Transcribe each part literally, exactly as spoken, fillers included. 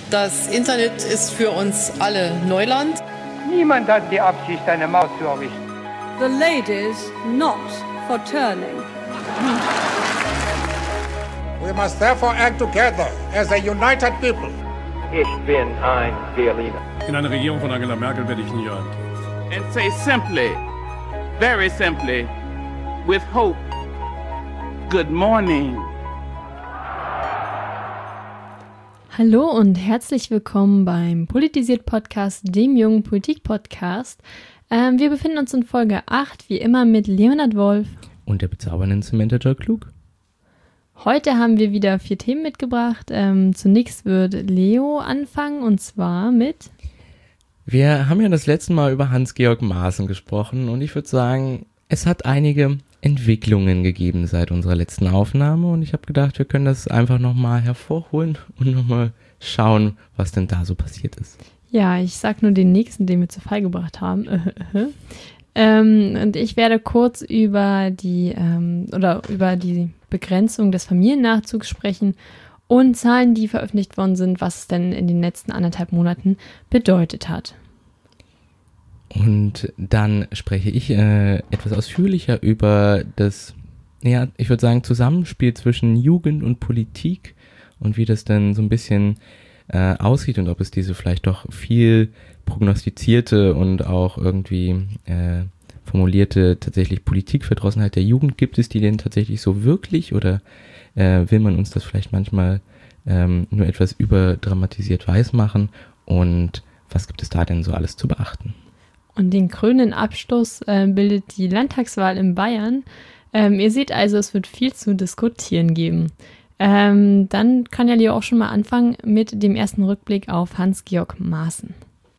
Das Internet ist für uns alle Neuland. Niemand hat die Absicht, eine Maus zu errichten. The ladies not for turning. We must therefore act together as a united people. Ich bin ein Berliner. In einer Regierung von Angela Merkel werde ich nie rein. And say simply, very simply, with hope, good morning. Hallo und herzlich willkommen beim Politisiert Podcast, dem jungen Politik-Podcast. Ähm, wir befinden uns in Folge acht, wie immer mit Leonhard Wolf und der bezaubernden Samantha Joy Klug. Heute haben wir wieder vier Themen mitgebracht. Ähm, zunächst wird Leo anfangen und zwar mit... Wir haben ja das letzte Mal über Hans-Georg Maaßen gesprochen und ich würde sagen, es hat einige Entwicklungen gegeben seit unserer letzten Aufnahme und ich habe gedacht, wir können das einfach nochmal hervorholen und nochmal schauen, was denn da so passiert ist. Ja, ich sag nur den nächsten, den wir zu Fall gebracht haben. ähm, und ich werde kurz über die ähm, oder über die Begrenzung des Familiennachzugs sprechen und Zahlen, die veröffentlicht worden sind, was es denn in den letzten anderthalb Monaten bedeutet hat. Und dann spreche ich äh, etwas ausführlicher über das, ja, ich würde sagen, Zusammenspiel zwischen Jugend und Politik und wie das dann so ein bisschen äh, aussieht und ob es diese vielleicht doch viel prognostizierte und auch irgendwie äh, formulierte tatsächlich Politikverdrossenheit der Jugend gibt es die denn tatsächlich so wirklich oder äh, will man uns das vielleicht manchmal ähm, nur etwas überdramatisiert weismachen und was gibt es da denn so alles zu beachten? Und den krönenden Abschluss äh, bildet die Landtagswahl in Bayern. Ähm, ihr seht also, es wird viel zu diskutieren geben. Ähm, dann kann ja Leo auch schon mal anfangen mit dem ersten Rückblick auf Hans-Georg Maaßen.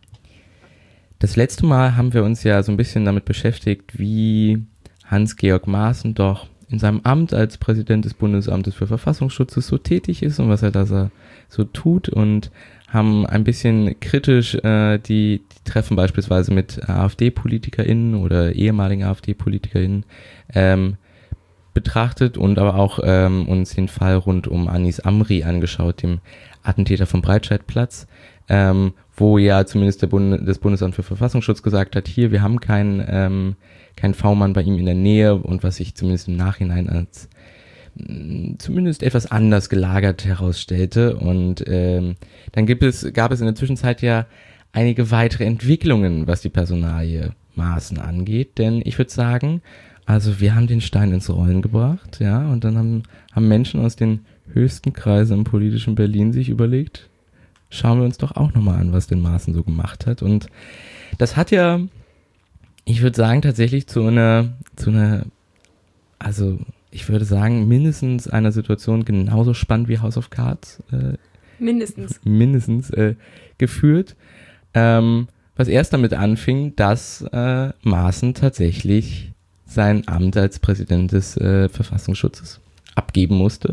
Das letzte Mal haben wir uns ja so ein bisschen damit beschäftigt, wie Hans-Georg Maaßen doch in seinem Amt als Präsident des Bundesamtes für Verfassungsschutz so tätig ist und was er da so, so tut und haben ein bisschen kritisch äh, die, die Treffen beispielsweise mit AfD-PolitikerInnen oder ehemaligen AfD-PolitikerInnen ähm, betrachtet und aber auch ähm, uns den Fall rund um Anis Amri angeschaut, dem Attentäter vom Breitscheidplatz, ähm, wo ja zumindest der Bund, das Bundesamt für Verfassungsschutz gesagt hat, hier, wir haben keinen ähm, kein V-Mann bei ihm in der Nähe und was sich zumindest im Nachhinein als zumindest etwas anders gelagert herausstellte. Und ähm, dann gibt es, gab es in der Zwischenzeit ja einige weitere Entwicklungen, was die Personalie Maaßen angeht. Denn ich würde sagen, also wir haben den Stein ins Rollen gebracht, ja, und dann haben, haben Menschen aus den höchsten Kreisen im politischen Berlin sich überlegt, schauen wir uns doch auch nochmal an, was den Maaßen so gemacht hat. Und das hat ja, ich würde sagen, tatsächlich zu einer, zu einer, also ich würde sagen, mindestens einer Situation genauso spannend wie House of Cards. Äh, mindestens. Mindestens äh, geführt. Ähm, was erst damit anfing, dass äh, Maaßen tatsächlich sein Amt als Präsident des äh, Verfassungsschutzes abgeben musste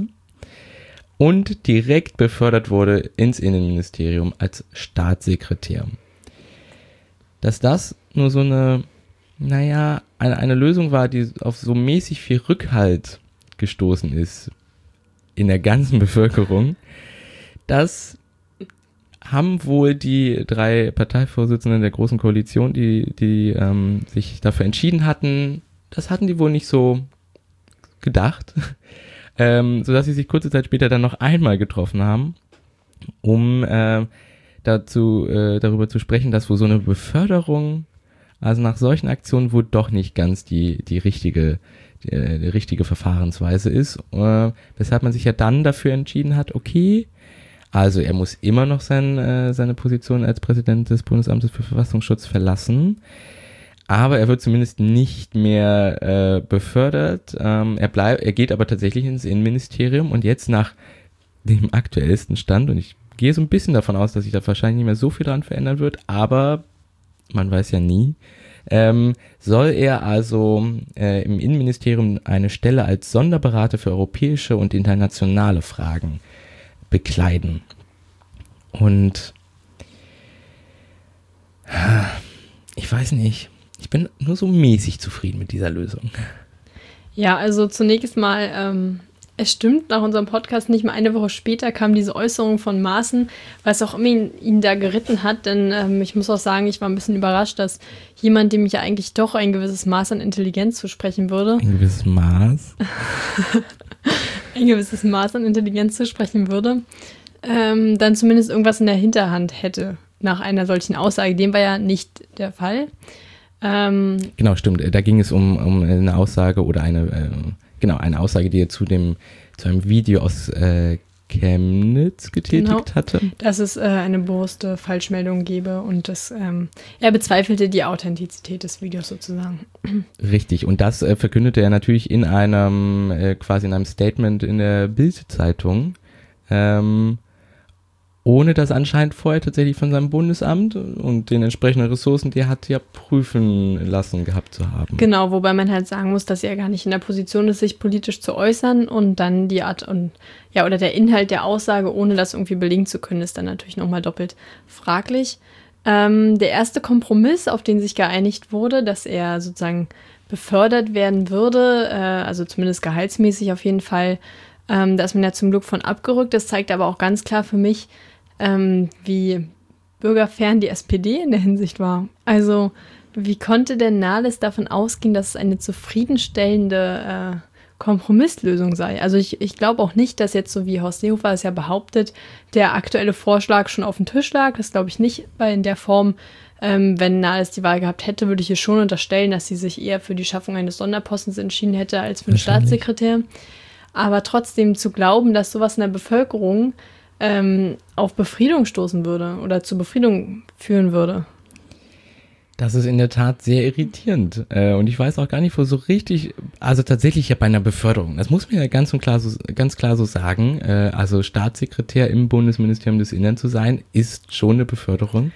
und direkt befördert wurde ins Innenministerium als Staatssekretär. Dass das nur so eine naja, eine, eine Lösung war, die auf so mäßig viel Rückhalt gestoßen ist in der ganzen Bevölkerung, das haben wohl die drei Parteivorsitzenden der Großen Koalition, die, die ähm, sich dafür entschieden hatten, das hatten die wohl nicht so gedacht, ähm, sodass sie sich kurze Zeit später dann noch einmal getroffen haben, um äh, dazu, äh, darüber zu sprechen, dass wohl so eine Beförderung, also nach solchen Aktionen wohl doch nicht ganz die, die richtige, die, die richtige Verfahrensweise ist, äh, weshalb man sich ja dann dafür entschieden hat, okay, also er muss immer noch sein, äh, seine Position als Präsident des Bundesamtes für Verfassungsschutz verlassen, aber er wird zumindest nicht mehr äh, befördert, ähm, er bleibt, er geht aber tatsächlich ins Innenministerium und jetzt nach dem aktuellsten Stand, und ich gehe so ein bisschen davon aus, dass sich da wahrscheinlich nicht mehr so viel dran verändern wird, aber man weiß ja nie, ähm, soll er also äh, im Innenministerium eine Stelle als Sonderberater für europäische und internationale Fragen bekleiden. Und ich weiß nicht, ich bin nur so mäßig zufrieden mit dieser Lösung. Ja, also zunächst mal ähm, es stimmt, nach unserem Podcast nicht mal eine Woche später kam diese Äußerung von Maaßen, was auch immer ihn, ihn da geritten hat, denn ähm, ich muss auch sagen, ich war ein bisschen überrascht, dass jemand, dem ich ja eigentlich doch ein gewisses Maß an Intelligenz zusprechen würde. Ein gewisses Maß? ein gewisses Maß an Intelligenz zusprechen würde, ähm, dann zumindest irgendwas in der Hinterhand hätte nach einer solchen Aussage. Dem war ja nicht der Fall. Ähm, genau, stimmt. Da ging es um, um eine Aussage oder eine, äh, genau, eine Aussage, die er zu dem, zu einem Video aus äh, Chemnitz getätigt genau, hatte. Dass es äh, eine bewusste Falschmeldung gebe und das, ähm, er bezweifelte die Authentizität des Videos sozusagen. Richtig, und das äh, verkündete er natürlich in einem, äh, quasi in einem Statement in der Bild-Zeitung, ähm, ohne das anscheinend vorher tatsächlich von seinem Bundesamt und den entsprechenden Ressourcen, die er hat, ja prüfen lassen gehabt zu haben. Genau, wobei man halt sagen muss, dass er gar nicht in der Position ist, sich politisch zu äußern und dann die Art und ja, oder der Inhalt der Aussage, ohne das irgendwie belegen zu können, ist dann natürlich nochmal doppelt fraglich. Ähm, der erste Kompromiss, auf den sich geeinigt wurde, dass er sozusagen befördert werden würde, äh, also zumindest gehaltsmäßig auf jeden Fall, ähm, da ist man ja zum Glück von abgerückt. Das zeigt aber auch ganz klar für mich, Ähm, wie bürgerfern die S P D in der Hinsicht war. Also wie konnte denn Nahles davon ausgehen, dass es eine zufriedenstellende äh, Kompromisslösung sei? Also ich, ich glaube auch nicht, dass jetzt so wie Horst Seehofer es ja behauptet, der aktuelle Vorschlag schon auf dem Tisch lag. Das glaube ich nicht, weil in der Form, ähm, wenn Nahles die Wahl gehabt hätte, würde ich ihr schon unterstellen, dass sie sich eher für die Schaffung eines Sonderpostens entschieden hätte als für einen Staatssekretär. Aber trotzdem zu glauben, dass sowas in der Bevölkerung Ähm, auf Befriedung stoßen würde oder zur Befriedung führen würde. Das ist in der Tat sehr irritierend. Äh, und ich weiß auch gar nicht, wo so richtig, also tatsächlich ja bei einer Beförderung, das muss man ja ganz und klar so, ganz klar so sagen, äh, also Staatssekretär im Bundesministerium des Innern zu sein, ist schon eine Beförderung.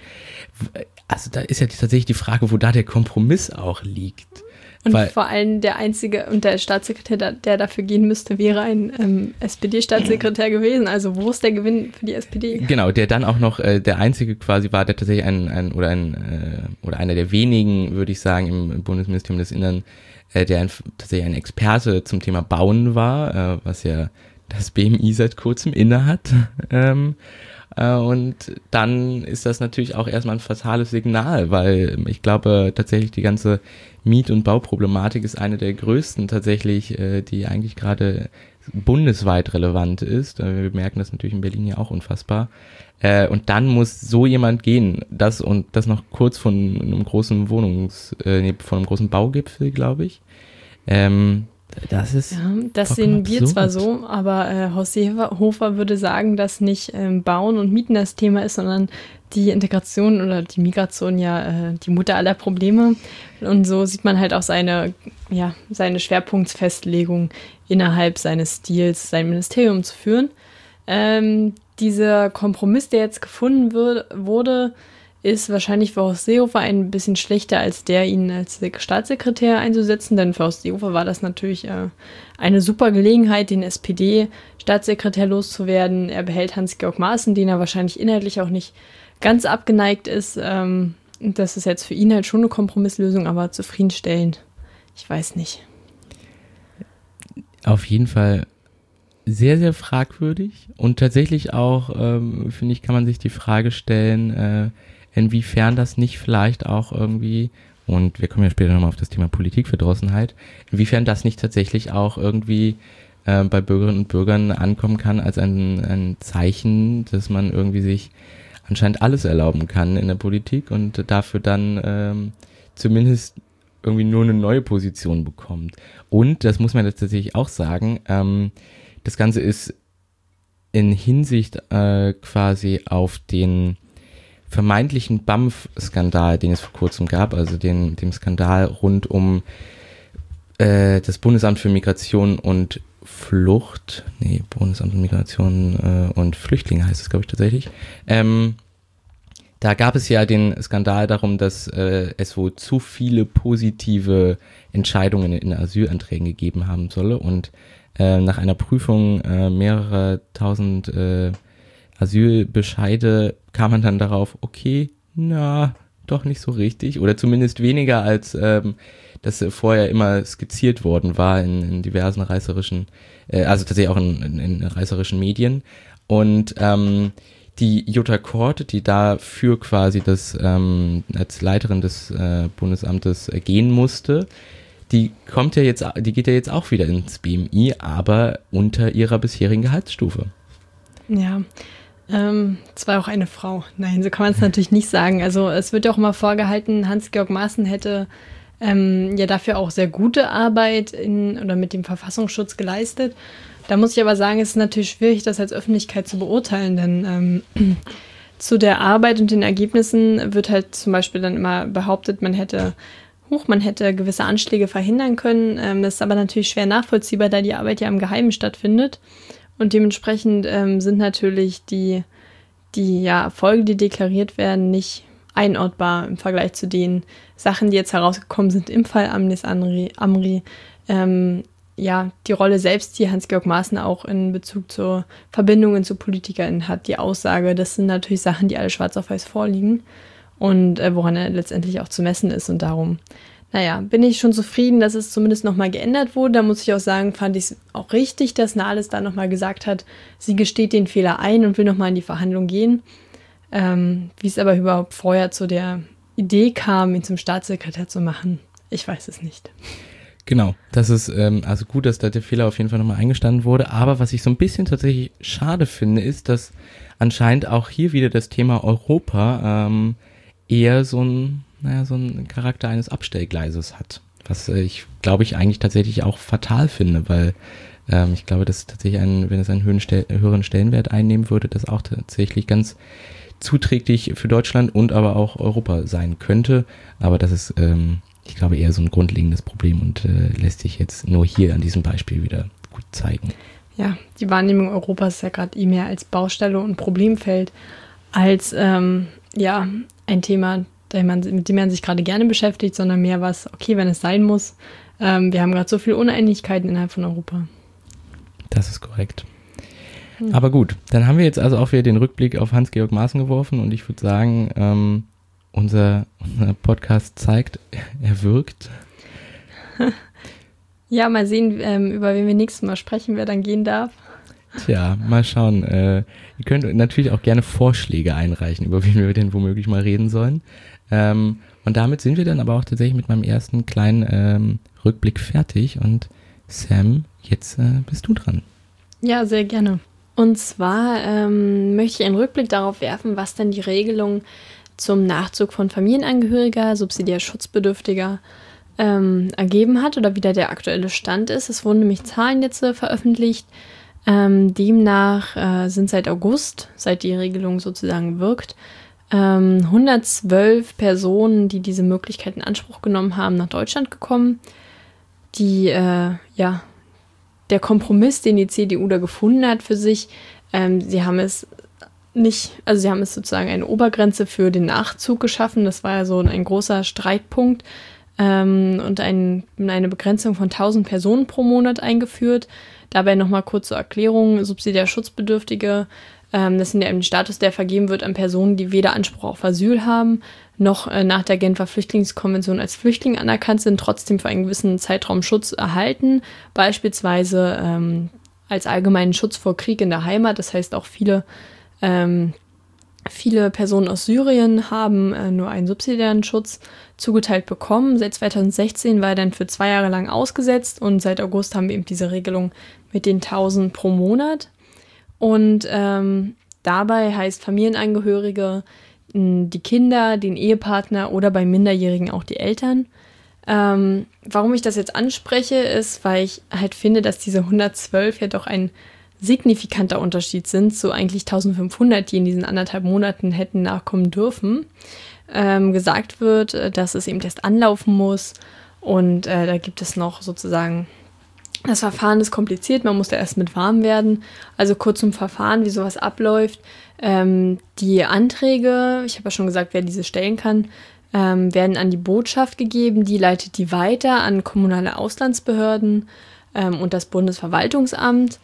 Also da ist ja tatsächlich die Frage, wo da der Kompromiss auch liegt. Und Weil, vor allem der einzige und der Staatssekretär, der, der dafür gehen müsste, wäre ein ähm, S P D-Staatssekretär gewesen. Also wo ist der Gewinn für die S P D? Genau, der dann auch noch äh, der einzige quasi war, der tatsächlich ein, ein oder ein äh, oder einer der wenigen, würde ich sagen, im Bundesministerium des Innern, äh, der ein, tatsächlich ein Experte zum Thema Bauen war, äh, was ja das B M I seit kurzem inne hat. ähm, äh, und dann ist das natürlich auch erstmal ein fatales Signal, weil ich glaube tatsächlich die ganze Miet- und Bauproblematik ist eine der größten tatsächlich, äh, die eigentlich gerade bundesweit relevant ist. Äh, wir merken das natürlich in Berlin ja auch unfassbar. Äh, und dann muss so jemand gehen, das und das noch kurz von einem großen Wohnungs, äh, nee, von einem großen Baugipfel, glaube ich. Ähm, das ist. Ja, das sehen wir zwar so, aber äh, Horst Seehofer würde sagen, dass nicht ähm, Bauen und Mieten das Thema ist, sondern die Integration oder die Migration ja äh, die Mutter aller Probleme. Und so sieht man halt auch seine, ja, seine Schwerpunktfestlegung innerhalb seines Stils, sein Ministerium zu führen. Ähm, dieser Kompromiss, der jetzt gefunden wird, wurde, ist wahrscheinlich für Horst Seehofer ein bisschen schlechter, als der, ihn als Staatssekretär einzusetzen, denn für Horst Seehofer war das natürlich äh, eine super Gelegenheit, den S P D-Staatssekretär loszuwerden. Er behält Hans-Georg Maaßen, den er wahrscheinlich inhaltlich auch nicht ganz abgeneigt ist. Ähm, das ist jetzt für ihn halt schon eine Kompromisslösung, aber zufriedenstellend, ich weiß nicht. Auf jeden Fall sehr, sehr fragwürdig und tatsächlich auch, ähm, finde ich, kann man sich die Frage stellen, äh, inwiefern das nicht vielleicht auch irgendwie, und wir kommen ja später nochmal auf das Thema Politikverdrossenheit, inwiefern das nicht tatsächlich auch irgendwie äh, bei Bürgerinnen und Bürgern ankommen kann als ein, ein Zeichen, dass man irgendwie sich anscheinend alles erlauben kann in der Politik und dafür dann ähm, zumindest irgendwie nur eine neue Position bekommt. Und, das muss man jetzt tatsächlich auch sagen, ähm, das Ganze ist in Hinsicht äh, quasi auf den vermeintlichen B A M F-Skandal, den es vor kurzem gab, also den, dem Skandal rund um äh, das Bundesamt für Migration und Flucht, nee, Bundesamt für Migration äh, und Flüchtlinge heißt es, glaube ich, tatsächlich. Ähm, da gab es ja den Skandal darum, dass äh, es wohl zu viele positive Entscheidungen in Asylanträgen gegeben haben solle und äh, nach einer Prüfung äh, mehrerer tausend äh, Asylbescheide kam man dann darauf, okay, na, doch nicht so richtig oder zumindest weniger als ähm, das vorher immer skizziert worden war in, in diversen reißerischen, äh, also tatsächlich auch in, in, in reißerischen Medien. Und ähm, die Jutta Kort, die dafür quasi das ähm, als Leiterin des äh, Bundesamtes äh, gehen musste, die kommt ja jetzt, die geht ja jetzt auch wieder ins B M I, aber unter ihrer bisherigen Gehaltsstufe. Ja, ähm, es war auch eine Frau. Nein, so kann man es natürlich nicht sagen. Also es wird ja auch immer vorgehalten, Hans-Georg Maaßen hätte ähm, ja dafür auch sehr gute Arbeit in oder mit dem Verfassungsschutz geleistet. Da muss ich aber sagen, es ist natürlich schwierig, das als Öffentlichkeit zu beurteilen, denn ähm, zu der Arbeit und den Ergebnissen wird halt zum Beispiel dann immer behauptet, man hätte, huch, man hätte gewisse Anschläge verhindern können. Ähm, das ist aber natürlich schwer nachvollziehbar, da die Arbeit ja im Geheimen stattfindet. Und dementsprechend ähm, sind natürlich die, die ja, Erfolge, die deklariert werden, nicht einordbar im Vergleich zu den Sachen, die jetzt herausgekommen sind im Fall Anis Amri. Amri ähm, ja, die Rolle selbst, die Hans-Georg Maaßen auch in Bezug zur Verbindungen zu PolitikerInnen hat, die Aussage, das sind natürlich Sachen, die alle schwarz auf weiß vorliegen und äh, woran er letztendlich auch zu messen ist. Und darum, naja, bin ich schon zufrieden, dass es zumindest nochmal geändert wurde. Da muss ich auch sagen, fand ich es auch richtig, dass Nahles da nochmal gesagt hat, sie gesteht den Fehler ein und will nochmal in die Verhandlung gehen. Ähm, wie es aber überhaupt vorher zu der Idee kam, ihn zum Staatssekretär zu machen, ich weiß es nicht. Genau, das ist ähm, also gut, dass da der Fehler auf jeden Fall nochmal eingestanden wurde, aber was ich so ein bisschen tatsächlich schade finde, ist, dass anscheinend auch hier wieder das Thema Europa ähm, eher so ein, naja, so ein Charakter eines Abstellgleises hat, was äh, ich glaube ich eigentlich tatsächlich auch fatal finde, weil ähm, ich glaube, dass tatsächlich, ein, wenn es einen höheren, Stel- höheren Stellenwert einnehmen würde, das auch tatsächlich ganz zuträglich für Deutschland und aber auch Europa sein könnte, aber das ist ähm, ich glaube, eher so ein grundlegendes Problem und äh, lässt sich jetzt nur hier an diesem Beispiel wieder gut zeigen. Ja, die Wahrnehmung Europas ist ja gerade eh mehr als Baustelle und Problemfeld, als ähm, ja, ein Thema, mit dem man sich gerade gerne beschäftigt, sondern mehr was, okay, wenn es sein muss. Ähm, wir haben gerade so viele Uneinigkeiten innerhalb von Europa. Das ist korrekt. Hm. Aber gut, dann haben wir jetzt also auch wieder den Rückblick auf Hans-Georg Maaßen geworfen und ich würde sagen, ähm, Unser, unser Podcast zeigt, er wirkt. Ja, mal sehen, ähm, über wen wir nächstes Mal sprechen, wer dann gehen darf. Tja, mal schauen. Äh, ihr könnt natürlich auch gerne Vorschläge einreichen, über wen wir denn womöglich mal reden sollen. Ähm, und damit sind wir dann aber auch tatsächlich mit meinem ersten kleinen ähm, Rückblick fertig. Und Sam, jetzt äh, bist du dran. Ja, sehr gerne. Und zwar ähm, möchte ich einen Rückblick darauf werfen, was denn die Regelung zum Nachzug von Familienangehöriger, subsidiär Schutzbedürftiger ähm, ergeben hat oder wie da der aktuelle Stand ist. Es wurden nämlich Zahlen jetzt äh, veröffentlicht. Ähm, demnach äh, sind seit August, seit die Regelung sozusagen wirkt, ähm, hundertzwölf Personen, die diese Möglichkeit in Anspruch genommen haben, nach Deutschland gekommen. Die, äh, ja, der Kompromiss, den die C D U da gefunden hat für sich, ähm, sie haben es nicht, also sie haben es sozusagen eine Obergrenze für den Nachzug geschaffen. Das war ja so ein großer Streitpunkt ähm, und ein, eine Begrenzung von tausend Personen pro Monat eingeführt. Dabei nochmal kurz zur Erklärung, subsidiär Schutzbedürftige, ähm, das sind ja ein Status, der vergeben wird an Personen, die weder Anspruch auf Asyl haben, noch äh, nach der Genfer Flüchtlingskonvention als Flüchtling anerkannt sind, trotzdem für einen gewissen Zeitraum Schutz erhalten, beispielsweise ähm, als allgemeinen Schutz vor Krieg in der Heimat. Das heißt auch viele Ähm, viele Personen aus Syrien haben äh, nur einen subsidiären Schutz zugeteilt bekommen. Seit zweitausendsechzehn war er dann für zwei Jahre lang ausgesetzt und seit August haben wir eben diese Regelung mit den tausend pro Monat. Und ähm, dabei heißt Familienangehörige mh, die Kinder, den Ehepartner oder bei Minderjährigen auch die Eltern. Ähm, warum ich das jetzt anspreche, ist, weil ich halt finde, dass diese hundertzwölf ja doch ein signifikanter Unterschied sind zu eigentlich eintausendfünfhundert, die in diesen anderthalb Monaten hätten nachkommen dürfen. Ähm, gesagt wird, dass es eben erst anlaufen muss und äh, da gibt es noch sozusagen, das Verfahren ist kompliziert, man muss da erst mit warm werden. Also kurz zum Verfahren, wie sowas abläuft. Ähm, die Anträge, ich habe ja schon gesagt, wer diese stellen kann, ähm, werden an die Botschaft gegeben, die leitet die weiter an kommunale Auslandsbehörden ähm, und das Bundesverwaltungsamt.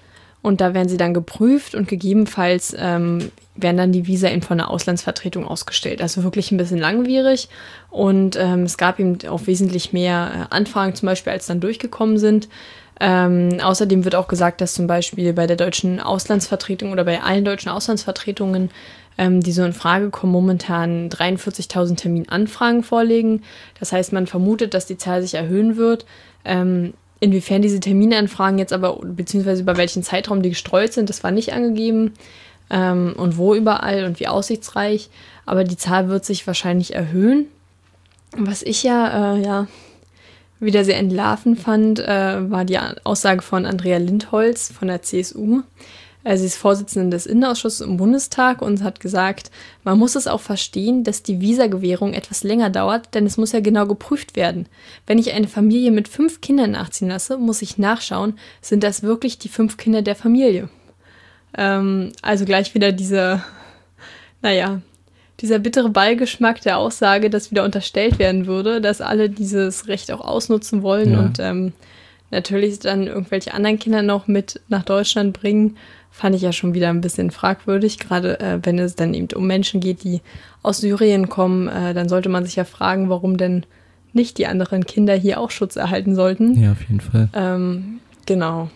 Und da werden sie dann geprüft und gegebenenfalls ähm, werden dann die Visa eben von einer Auslandsvertretung ausgestellt. Also wirklich ein bisschen langwierig. Und ähm, es gab eben auch wesentlich mehr äh, Anfragen zum Beispiel, als dann durchgekommen sind. Ähm, außerdem wird auch gesagt, dass zum Beispiel bei der deutschen Auslandsvertretung oder bei allen deutschen Auslandsvertretungen, ähm, die so in Frage kommen, momentan dreiundvierzigtausend Terminanfragen vorliegen. Das heißt, man vermutet, dass die Zahl sich erhöhen wird. Ähm, inwiefern diese Terminanfragen jetzt aber, beziehungsweise über welchen Zeitraum die gestreut sind, das war nicht angegeben. Ähm, und wo überall und wie aussichtsreich. Aber die Zahl wird sich wahrscheinlich erhöhen. Was ich ja, äh, ja... wieder sehr entlarvend fand, äh, war die Aussage von Andrea Lindholz von der C S U. Äh, sie ist Vorsitzende des Innenausschusses im Bundestag und hat gesagt, man muss es auch verstehen, dass die Visagewährung etwas länger dauert, denn es muss ja genau geprüft werden. Wenn ich eine Familie mit fünf Kindern nachziehen lasse, muss ich nachschauen, sind das wirklich die fünf Kinder der Familie? Ähm, also gleich wieder diese, naja, dieser bittere Beigeschmack der Aussage, dass wieder unterstellt werden würde, dass alle dieses Recht auch ausnutzen wollen ja. und ähm, natürlich dann irgendwelche anderen Kinder noch mit nach Deutschland bringen, fand ich ja schon wieder ein bisschen fragwürdig. Gerade äh, wenn es dann eben um Menschen geht, die aus Syrien kommen, äh, dann sollte man sich ja fragen, warum denn nicht die anderen Kinder hier auch Schutz erhalten sollten. Ja, auf jeden Fall. Ähm, genau.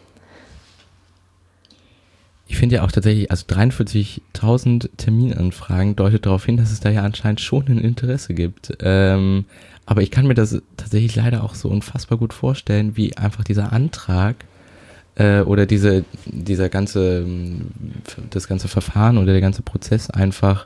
Ich finde ja auch tatsächlich, also dreiundvierzigtausend Terminanfragen deutet darauf hin, dass es da ja anscheinend schon ein Interesse gibt. Ähm, aber ich kann mir das tatsächlich leider auch so unfassbar gut vorstellen, wie einfach dieser Antrag äh, oder diese, dieser ganze, das ganze Verfahren oder der ganze Prozess einfach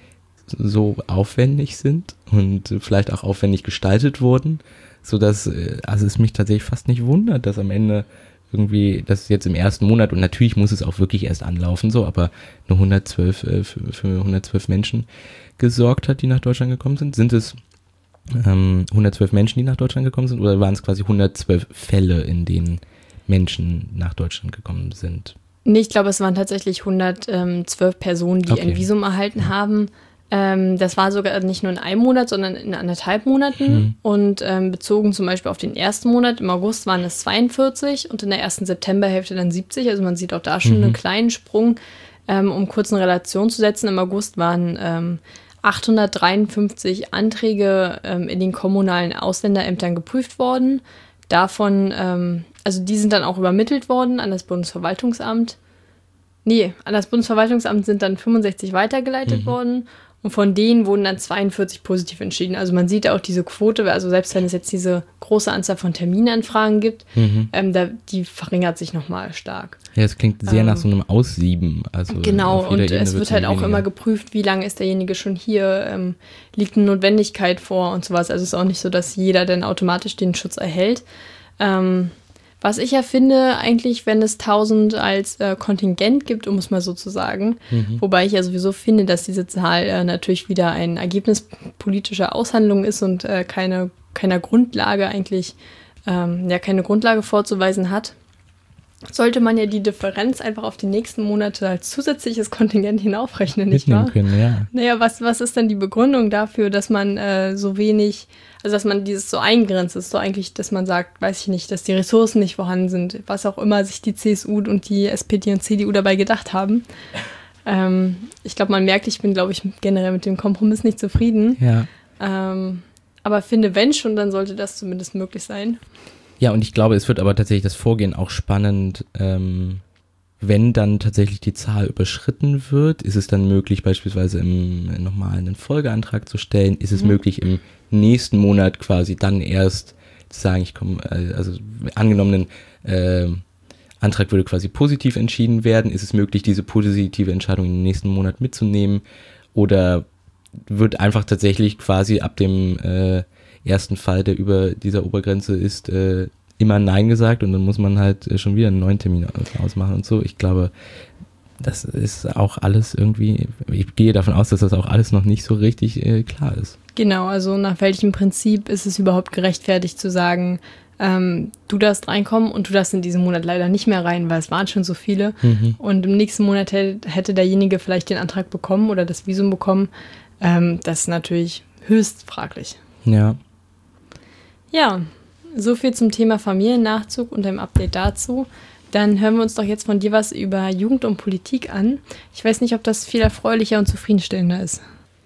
so aufwendig sind und vielleicht auch aufwendig gestaltet wurden, sodass, also es mich tatsächlich fast nicht wundert, dass am Ende irgendwie, das jetzt im ersten Monat, und natürlich muss es auch wirklich erst anlaufen, so, aber nur hundertzwölf, äh, für, für hundertzwölf Menschen gesorgt hat, die nach Deutschland gekommen sind. Sind es ähm, hundertzwölf Menschen, die nach Deutschland gekommen sind, oder waren es quasi hundertzwölf Fälle, in denen Menschen nach Deutschland gekommen sind? Nee, ich glaube, es waren tatsächlich hundertzwölf Personen, die okay. ein Visum erhalten ja. haben. Ähm, das war sogar nicht nur in einem Monat, sondern in anderthalb Monaten. Mhm. Und ähm, bezogen zum Beispiel auf den ersten Monat, im August waren es zweiundvierzig und in der ersten Septemberhälfte dann siebzig. Also man sieht auch da schon mhm. einen kleinen Sprung. Ähm, um kurz in Relation zu setzen, im August waren ähm, achthundertdreiundfünfzig Anträge ähm, in den kommunalen Ausländerämtern geprüft worden. Davon, ähm, also die sind dann auch übermittelt worden an das Bundesverwaltungsamt. Nee, an das Bundesverwaltungsamt sind dann fünfundsechzig weitergeleitet mhm. worden. Und von denen wurden dann zweiundvierzig positiv entschieden. Also man sieht auch diese Quote, also selbst wenn es jetzt diese große Anzahl von Terminanfragen gibt, mhm. ähm, da, die verringert sich nochmal stark. Ja, es klingt sehr ähm, nach so einem Aussieben. Also genau, und es wird halt auch weniger. Immer geprüft, wie lange ist derjenige schon hier, ähm, liegt eine Notwendigkeit vor und sowas. Also es ist auch nicht so, dass jeder dann automatisch den Schutz erhält. Ähm, Was ich ja finde, eigentlich, wenn es tausend als äh, Kontingent gibt, um es mal so zu sagen, mhm. wobei ich ja sowieso finde, dass diese Zahl äh, natürlich wieder ein Ergebnis politischer Aushandlung ist und äh, keine, keiner Grundlage eigentlich, ähm, ja, keine Grundlage vorzuweisen hat, sollte man ja die Differenz einfach auf die nächsten Monate als zusätzliches Kontingent hinaufrechnen, nicht wahr? Können, ja. Naja, was, was ist denn die Begründung dafür, dass man äh, so wenig, also dass man dieses so eingrenzt ist, so eigentlich, dass man sagt, weiß ich nicht, dass die Ressourcen nicht vorhanden sind, was auch immer sich die C S U und die S P D und C D U dabei gedacht haben. Ähm, ich glaube, man merkt, ich bin, glaube ich, generell mit dem Kompromiss nicht zufrieden. Ja. Ähm, aber finde, wenn schon, dann sollte das zumindest möglich sein. Ja, und ich glaube, es wird aber tatsächlich das Vorgehen auch spannend, ähm, wenn dann tatsächlich die Zahl überschritten wird. Ist es dann möglich, beispielsweise im nochmal einen Folgeantrag zu stellen? Ist es mhm. möglich, im nächsten Monat quasi dann erst zu sagen, ich komme, also angenommenen äh, Antrag würde quasi positiv entschieden werden. Ist es möglich, diese positive Entscheidung im nächsten Monat mitzunehmen? Oder wird einfach tatsächlich quasi ab dem äh, ersten Fall, der über dieser Obergrenze ist, äh, immer Nein gesagt und dann muss man halt äh, schon wieder einen neuen Termin ausmachen und so. Ich glaube, das ist auch alles irgendwie, ich gehe davon aus, dass das auch alles noch nicht so richtig äh, klar ist. Genau, also nach welchem Prinzip ist es überhaupt gerechtfertigt zu sagen, ähm, du darfst reinkommen und du darfst in diesem Monat leider nicht mehr rein, weil es waren schon so viele mhm. und im nächsten Monat hätte, hätte derjenige vielleicht den Antrag bekommen oder das Visum bekommen. Ähm, das ist natürlich höchst fraglich. Ja. Ja, so viel zum Thema Familiennachzug und einem Update dazu. dann hören wir uns doch jetzt von dir was über Jugend und Politik an. Ich weiß nicht, ob das viel erfreulicher und zufriedenstellender ist.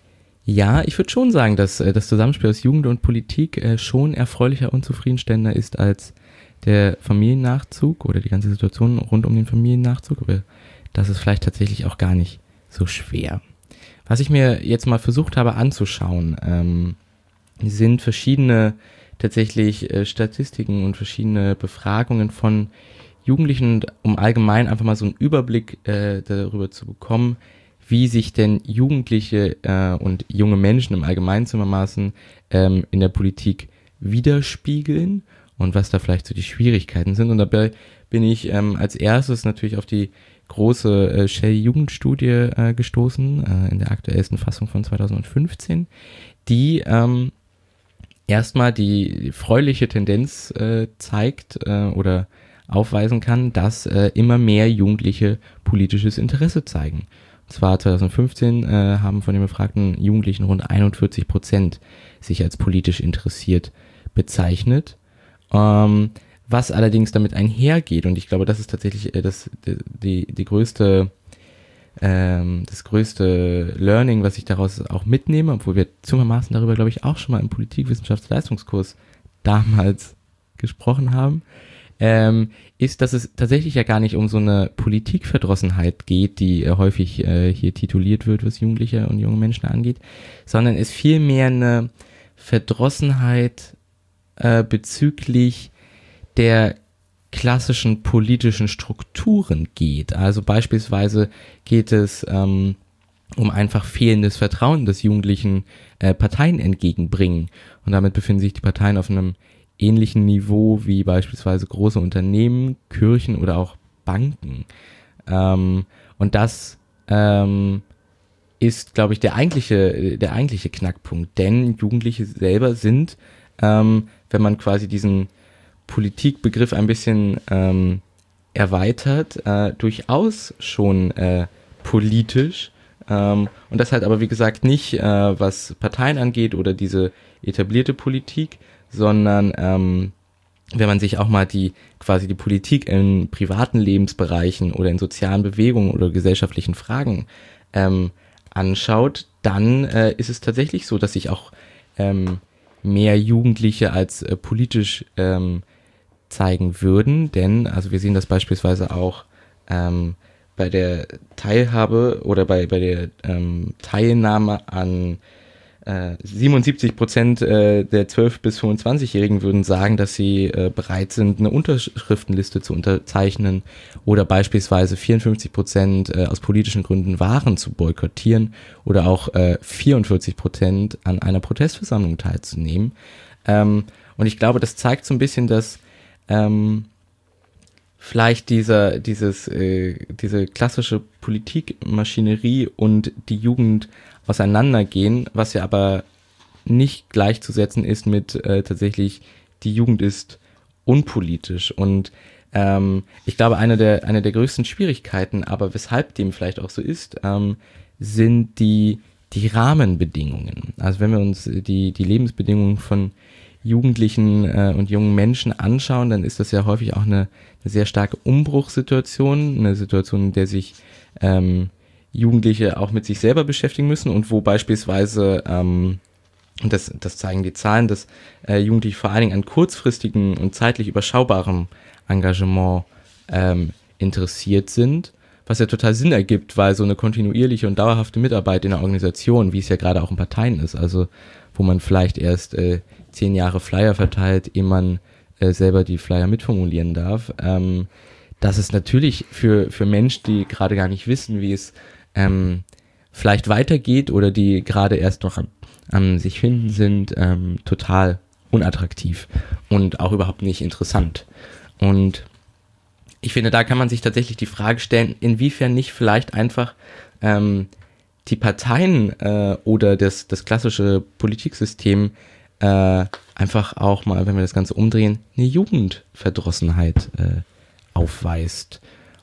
Ja, ich würde schon sagen, dass äh, das Zusammenspiel aus Jugend und Politik äh, schon erfreulicher und zufriedenstellender ist als der Familiennachzug oder die ganze Situation rund um den Familiennachzug. Aber das ist vielleicht tatsächlich auch gar nicht so schwer. Was ich mir jetzt mal versucht habe anzuschauen, ähm, sind verschiedene tatsächlich äh, Statistiken und verschiedene Befragungen von Jugendlichen, um allgemein einfach mal so einen Überblick äh, darüber zu bekommen, wie sich denn Jugendliche äh, und junge Menschen im Allgemeinen zugegebenermaßen ähm, in der Politik widerspiegeln und was da vielleicht so die Schwierigkeiten sind. Und dabei bin ich ähm, als erstes natürlich auf die große äh, Shell-Jugendstudie äh, gestoßen, äh, in der aktuellsten Fassung von zweitausendfünfzehn, die ähm, erstmal die freuliche Tendenz äh, zeigt äh, oder aufweisen kann, dass äh, immer mehr Jugendliche politisches Interesse zeigen. Und zwar zweitausendfünfzehn äh, haben von den befragten Jugendlichen rund einundvierzig Prozent sich als politisch interessiert bezeichnet. Ähm, was allerdings damit einhergeht, und ich glaube, das ist tatsächlich äh, das, die, die größte, ähm, das größte Learning, was ich daraus auch mitnehme, obwohl wir zugegebenermaßen darüber, glaube ich, auch schon mal im Politikwissenschaftsleistungskurs damals gesprochen haben, ähm, ist, dass es tatsächlich ja gar nicht um so eine Politikverdrossenheit geht, die äh, häufig äh, hier tituliert wird, was Jugendliche und junge Menschen angeht, sondern es vielmehr eine Verdrossenheit äh, bezüglich der klassischen politischen Strukturen geht. Also beispielsweise geht es ähm, um einfach fehlendes Vertrauen, das Jugendlichen äh, Parteien entgegenbringen. Und damit befinden sich die Parteien auf einem ähnlichen Niveau wie beispielsweise große Unternehmen, Kirchen oder auch Banken. Ähm, und das ähm, ist, glaube ich, der eigentliche, der eigentliche Knackpunkt. Denn Jugendliche selber sind, ähm, wenn man quasi diesen Politikbegriff ein bisschen ähm, erweitert, äh, durchaus schon äh, politisch. Ähm, und das halt aber, wie gesagt, nicht, äh, was Parteien angeht oder diese etablierte Politik, sondern ähm, wenn man sich auch mal die quasi die Politik in privaten Lebensbereichen oder in sozialen Bewegungen oder gesellschaftlichen Fragen ähm, anschaut, dann äh, ist es tatsächlich so, dass sich auch ähm, mehr Jugendliche als äh, politisch ähm, zeigen würden, denn also wir sehen das beispielsweise auch ähm, bei der Teilhabe oder bei bei der ähm, Teilnahme an äh, siebenundsiebzig Prozent äh, der zwölf- bis fünfundzwanzigjährigen würden sagen, dass sie äh, bereit sind, eine Unterschriftenliste zu unterzeichnen oder beispielsweise vierundfünfzig Prozent äh, aus politischen Gründen Waren zu boykottieren oder auch äh, vierundvierzig Prozent an einer Protestversammlung teilzunehmen. Ähm, und ich glaube, das zeigt so ein bisschen, dass ähm, vielleicht dieser, dieses, äh, diese klassische Politikmaschinerie und die Jugend auseinandergehen, was ja aber nicht gleichzusetzen ist mit äh, tatsächlich, die Jugend ist unpolitisch. Und ähm, ich glaube, eine der, eine der größten Schwierigkeiten, aber weshalb dem vielleicht auch so ist, ähm, sind die, die Rahmenbedingungen. Also wenn wir uns die, die Lebensbedingungen von Jugendlichen äh, und jungen Menschen anschauen, dann ist das ja häufig auch eine, eine sehr starke Umbruchssituation, eine Situation, in der sich ähm, Jugendliche auch mit sich selber beschäftigen müssen und wo beispielsweise, ähm, und das, das zeigen die Zahlen, dass äh, Jugendliche vor allen Dingen an kurzfristigen und zeitlich überschaubarem Engagement ähm, interessiert sind, was ja total Sinn ergibt, weil so eine kontinuierliche und dauerhafte Mitarbeit in einer Organisation, wie es ja gerade auch in Parteien ist, also wo man vielleicht erst äh, zehn Jahre Flyer verteilt, ehe man äh, selber die Flyer mitformulieren darf, ähm, dass es natürlich für, für Menschen, die gerade gar nicht wissen, wie es ähm, vielleicht weitergeht oder die gerade erst noch am, am sich finden sind, ähm, total unattraktiv und auch überhaupt nicht interessant. Und ich finde, da kann man sich tatsächlich die Frage stellen, inwiefern nicht vielleicht einfach ähm, die Parteien äh, oder das, das klassische Politiksystem äh, einfach auch mal, wenn wir das Ganze umdrehen, eine Jugendverdrossenheit äh, aufweist.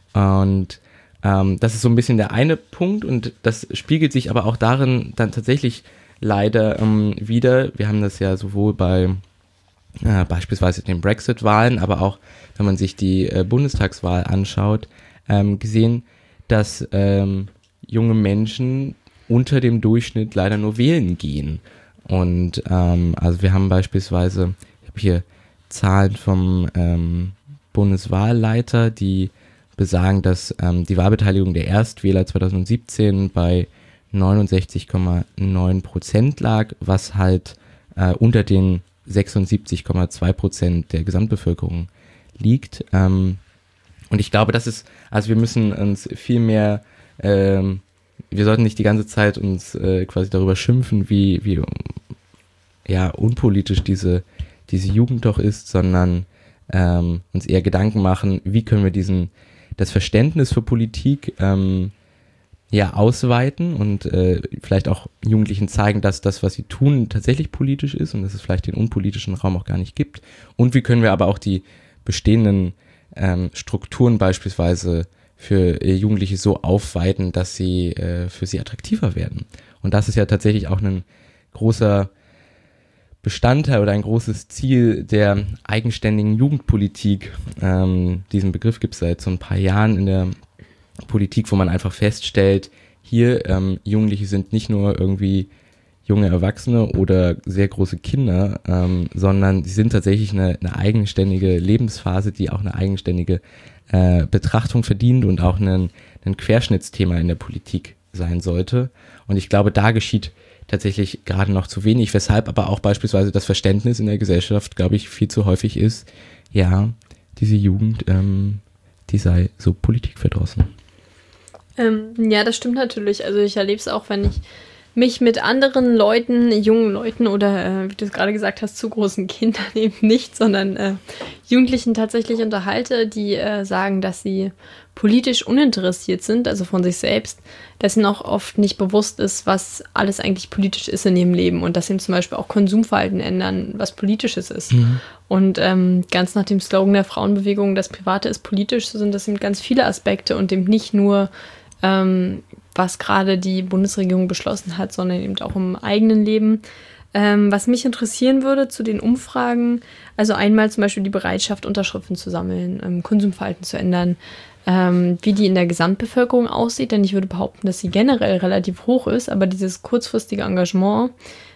Und ähm, das ist so ein bisschen der eine Punkt und das spiegelt sich aber auch darin dann tatsächlich leider ähm, wieder. Wir haben das ja sowohl bei äh, beispielsweise den Brexit-Wahlen, aber auch wenn man sich die äh, Bundestagswahl anschaut, ähm, gesehen, dass ähm, junge Menschen unter dem Durchschnitt leider nur wählen gehen. Und ähm, also wir haben beispielsweise, ich habe hier Zahlen vom ähm, Bundeswahlleiter, die besagen, dass ähm, die Wahlbeteiligung der Erstwähler zwanzig siebzehn bei neunundsechzig Komma neun Prozent lag, was halt äh, unter den sechsundsiebzig Komma zwei Prozent der Gesamtbevölkerung liegt. Ähm, und ich glaube, das ist, also wir müssen uns viel mehr, ähm, wir sollten nicht die ganze Zeit uns äh, quasi darüber schimpfen, wie, wie ja, unpolitisch diese, diese Jugend doch ist, sondern ähm, uns eher Gedanken machen, wie können wir diesen, das Verständnis für Politik ähm, ja, ausweiten und äh, vielleicht auch Jugendlichen zeigen, dass das, was sie tun, tatsächlich politisch ist und dass es vielleicht den unpolitischen Raum auch gar nicht gibt. Und wie können wir aber auch die bestehenden ähm, Strukturen beispielsweise für äh, Jugendliche so aufweiten, dass sie äh, für sie attraktiver werden. Und das ist ja tatsächlich auch ein großer Bestandteil oder ein großes Ziel der eigenständigen Jugendpolitik. Ähm, diesen Begriff gibt es seit so ein paar Jahren in der Politik, wo man einfach feststellt, hier ähm, Jugendliche sind nicht nur irgendwie junge Erwachsene oder sehr große Kinder, ähm, sondern sie sind tatsächlich eine, eine eigenständige Lebensphase, die auch eine eigenständige äh, Betrachtung verdient und auch ein, ein Querschnittsthema in der Politik sein sollte. Und ich glaube, da geschieht tatsächlich gerade noch zu wenig, weshalb aber auch beispielsweise das Verständnis in der Gesellschaft, glaube ich, viel zu häufig ist, ja, diese Jugend, ähm, die sei so politikverdrossen. Ähm, ja, das stimmt natürlich. Also ich erlebe es auch, wenn ich mich mit anderen Leuten, jungen Leuten oder, äh, wie du es gerade gesagt hast, zu großen Kindern eben nicht, sondern äh, Jugendlichen tatsächlich unterhalte, die äh, sagen, dass sie politisch uninteressiert sind, also von sich selbst, dass ihnen auch oft nicht bewusst ist, was alles eigentlich politisch ist in ihrem Leben und dass sie zum Beispiel auch Konsumverhalten ändern, was Politisches ist. Mhm. Und ähm, ganz nach dem Slogan der Frauenbewegung, das Private ist politisch, so sind das eben ganz viele Aspekte und eben nicht nur ähm, was gerade die Bundesregierung beschlossen hat, sondern eben auch im eigenen Leben. Ähm, was mich interessieren würde zu den Umfragen, also einmal zum Beispiel die Bereitschaft, Unterschriften zu sammeln, ähm, Konsumverhalten zu ändern, ähm, wie die in der Gesamtbevölkerung aussieht, denn ich würde behaupten, dass sie generell relativ hoch ist, aber dieses kurzfristige Engagement,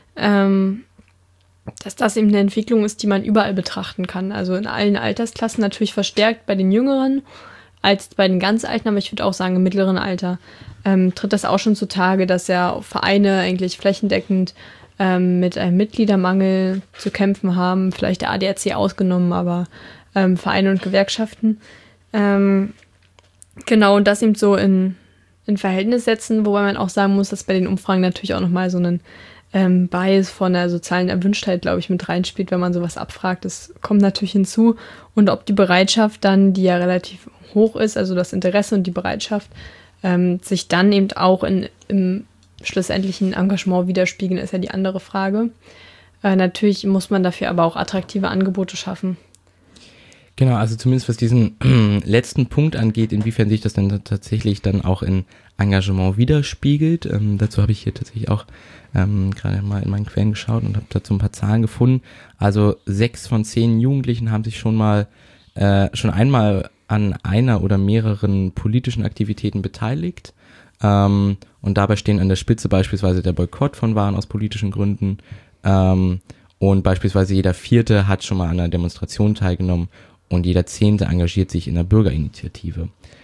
ähm, dass das eben eine Entwicklung ist, die man überall betrachten kann, also in allen Altersklassen, natürlich verstärkt bei den Jüngeren als bei den ganz Alten, aber ich würde auch sagen, im mittleren Alter ähm, tritt das auch schon zutage, dass ja Vereine eigentlich flächendeckend ähm, mit einem Mitgliedermangel zu kämpfen haben, vielleicht der A D A C ausgenommen, aber ähm, Vereine und Gewerkschaften. Ähm, genau, und das eben so in, in Verhältnis setzen, wobei man auch sagen muss, dass bei den Umfragen natürlich auch nochmal so einen ähm, Bias von der sozialen Erwünschtheit, glaube ich, mit reinspielt, wenn man sowas abfragt. Das kommt natürlich hinzu. Und ob die Bereitschaft dann, die ja relativ hoch ist, also das Interesse und die Bereitschaft, ähm, sich dann eben auch in, im schlussendlichen Engagement widerspiegeln, ist ja die andere Frage. Äh, natürlich muss man dafür aber auch attraktive Angebote schaffen. Genau, also zumindest was diesen letzten Punkt angeht, inwiefern sich das dann tatsächlich dann auch in Engagement widerspiegelt. Ähm, dazu habe ich hier tatsächlich auch ähm, gerade mal in meinen Quellen geschaut und habe dazu ein paar Zahlen gefunden. Also sechs von zehn Jugendlichen haben sich schon mal, äh, schon einmal an einer oder mehreren politischen Aktivitäten beteiligt. Ähm, und dabei stehen an der Spitze beispielsweise der Boykott von Waren aus politischen Gründen. Ähm, und beispielsweise jeder Vierte hat schon mal an einer Demonstration teilgenommen und jeder Zehnte engagiert sich in einer Bürgerinitiative.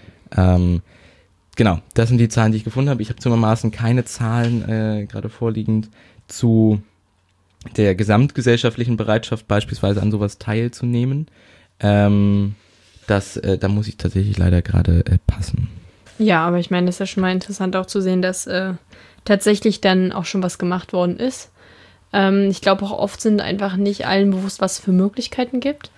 Ähm, genau, das sind die Zahlen, die ich gefunden habe. Ich habe zugegebenermaßen keine Zahlen äh, gerade vorliegend zu der gesamtgesellschaftlichen Bereitschaft, beispielsweise an sowas teilzunehmen. Ähm, das, äh, da muss ich tatsächlich leider gerade äh, passen. Ja, aber ich meine, das ist ja schon mal interessant auch zu sehen, dass äh, tatsächlich dann auch schon was gemacht worden ist. Ähm, ich glaube auch oft sind einfach nicht allen bewusst, was es für Möglichkeiten gibt.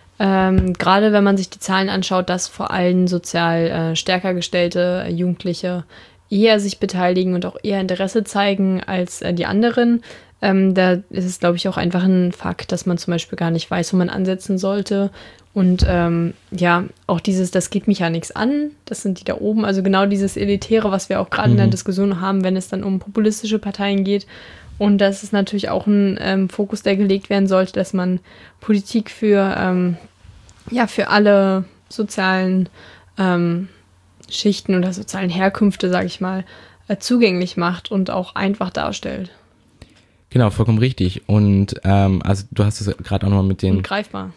Ähm, gerade wenn man sich die Zahlen anschaut, dass vor allem sozial äh, stärker gestellte äh, Jugendliche eher sich beteiligen und auch eher Interesse zeigen als äh, die anderen. Ähm, da ist es, glaube ich, auch einfach ein Fakt, dass man zum Beispiel gar nicht weiß, wo man ansetzen sollte. Und ähm, ja, auch dieses, das geht mich ja nichts an, das sind die da oben. Also genau dieses Elitäre, was wir auch gerade mhm. in der Diskussion haben, wenn es dann um populistische Parteien geht Und das ist natürlich auch ein ähm, Fokus, der gelegt werden sollte, dass man Politik für, ähm, ja, für alle sozialen ähm, Schichten oder sozialen Herkünfte, sage ich mal, äh, zugänglich macht und auch einfach darstellt. Genau, vollkommen richtig. Und ähm, also du hast es gerade auch nochmal mit den... Und greifbar.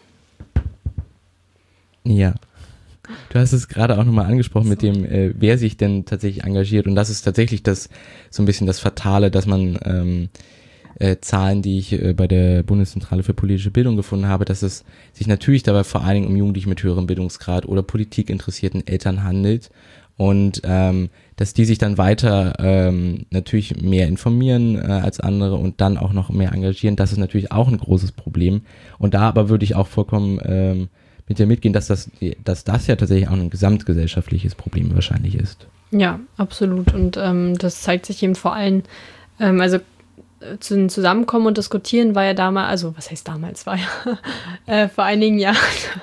Ja. Du hast es gerade auch nochmal angesprochen mit dem, äh, wer sich denn tatsächlich engagiert. Und das ist tatsächlich das so ein bisschen das Fatale, dass man ähm, äh, Zahlen, die ich äh, bei der Bundeszentrale für politische Bildung gefunden habe, dass es sich natürlich dabei vor allen Dingen um Jugendliche mit höherem Bildungsgrad oder politikinteressierten Eltern handelt. Und ähm, dass die sich dann weiter ähm, natürlich mehr informieren äh, als andere und dann auch noch mehr engagieren, das ist natürlich auch ein großes Problem. Und da aber würde ich auch vollkommen ähm, mit dir mitgehen, dass das, dass das ja tatsächlich auch ein gesamtgesellschaftliches Problem wahrscheinlich ist. Ja, absolut. Und ähm, das zeigt sich eben vor allem, ähm, also äh, zu Zusammenkommen und Diskutieren war ja damals, also was heißt damals, war ja äh, vor einigen Jahren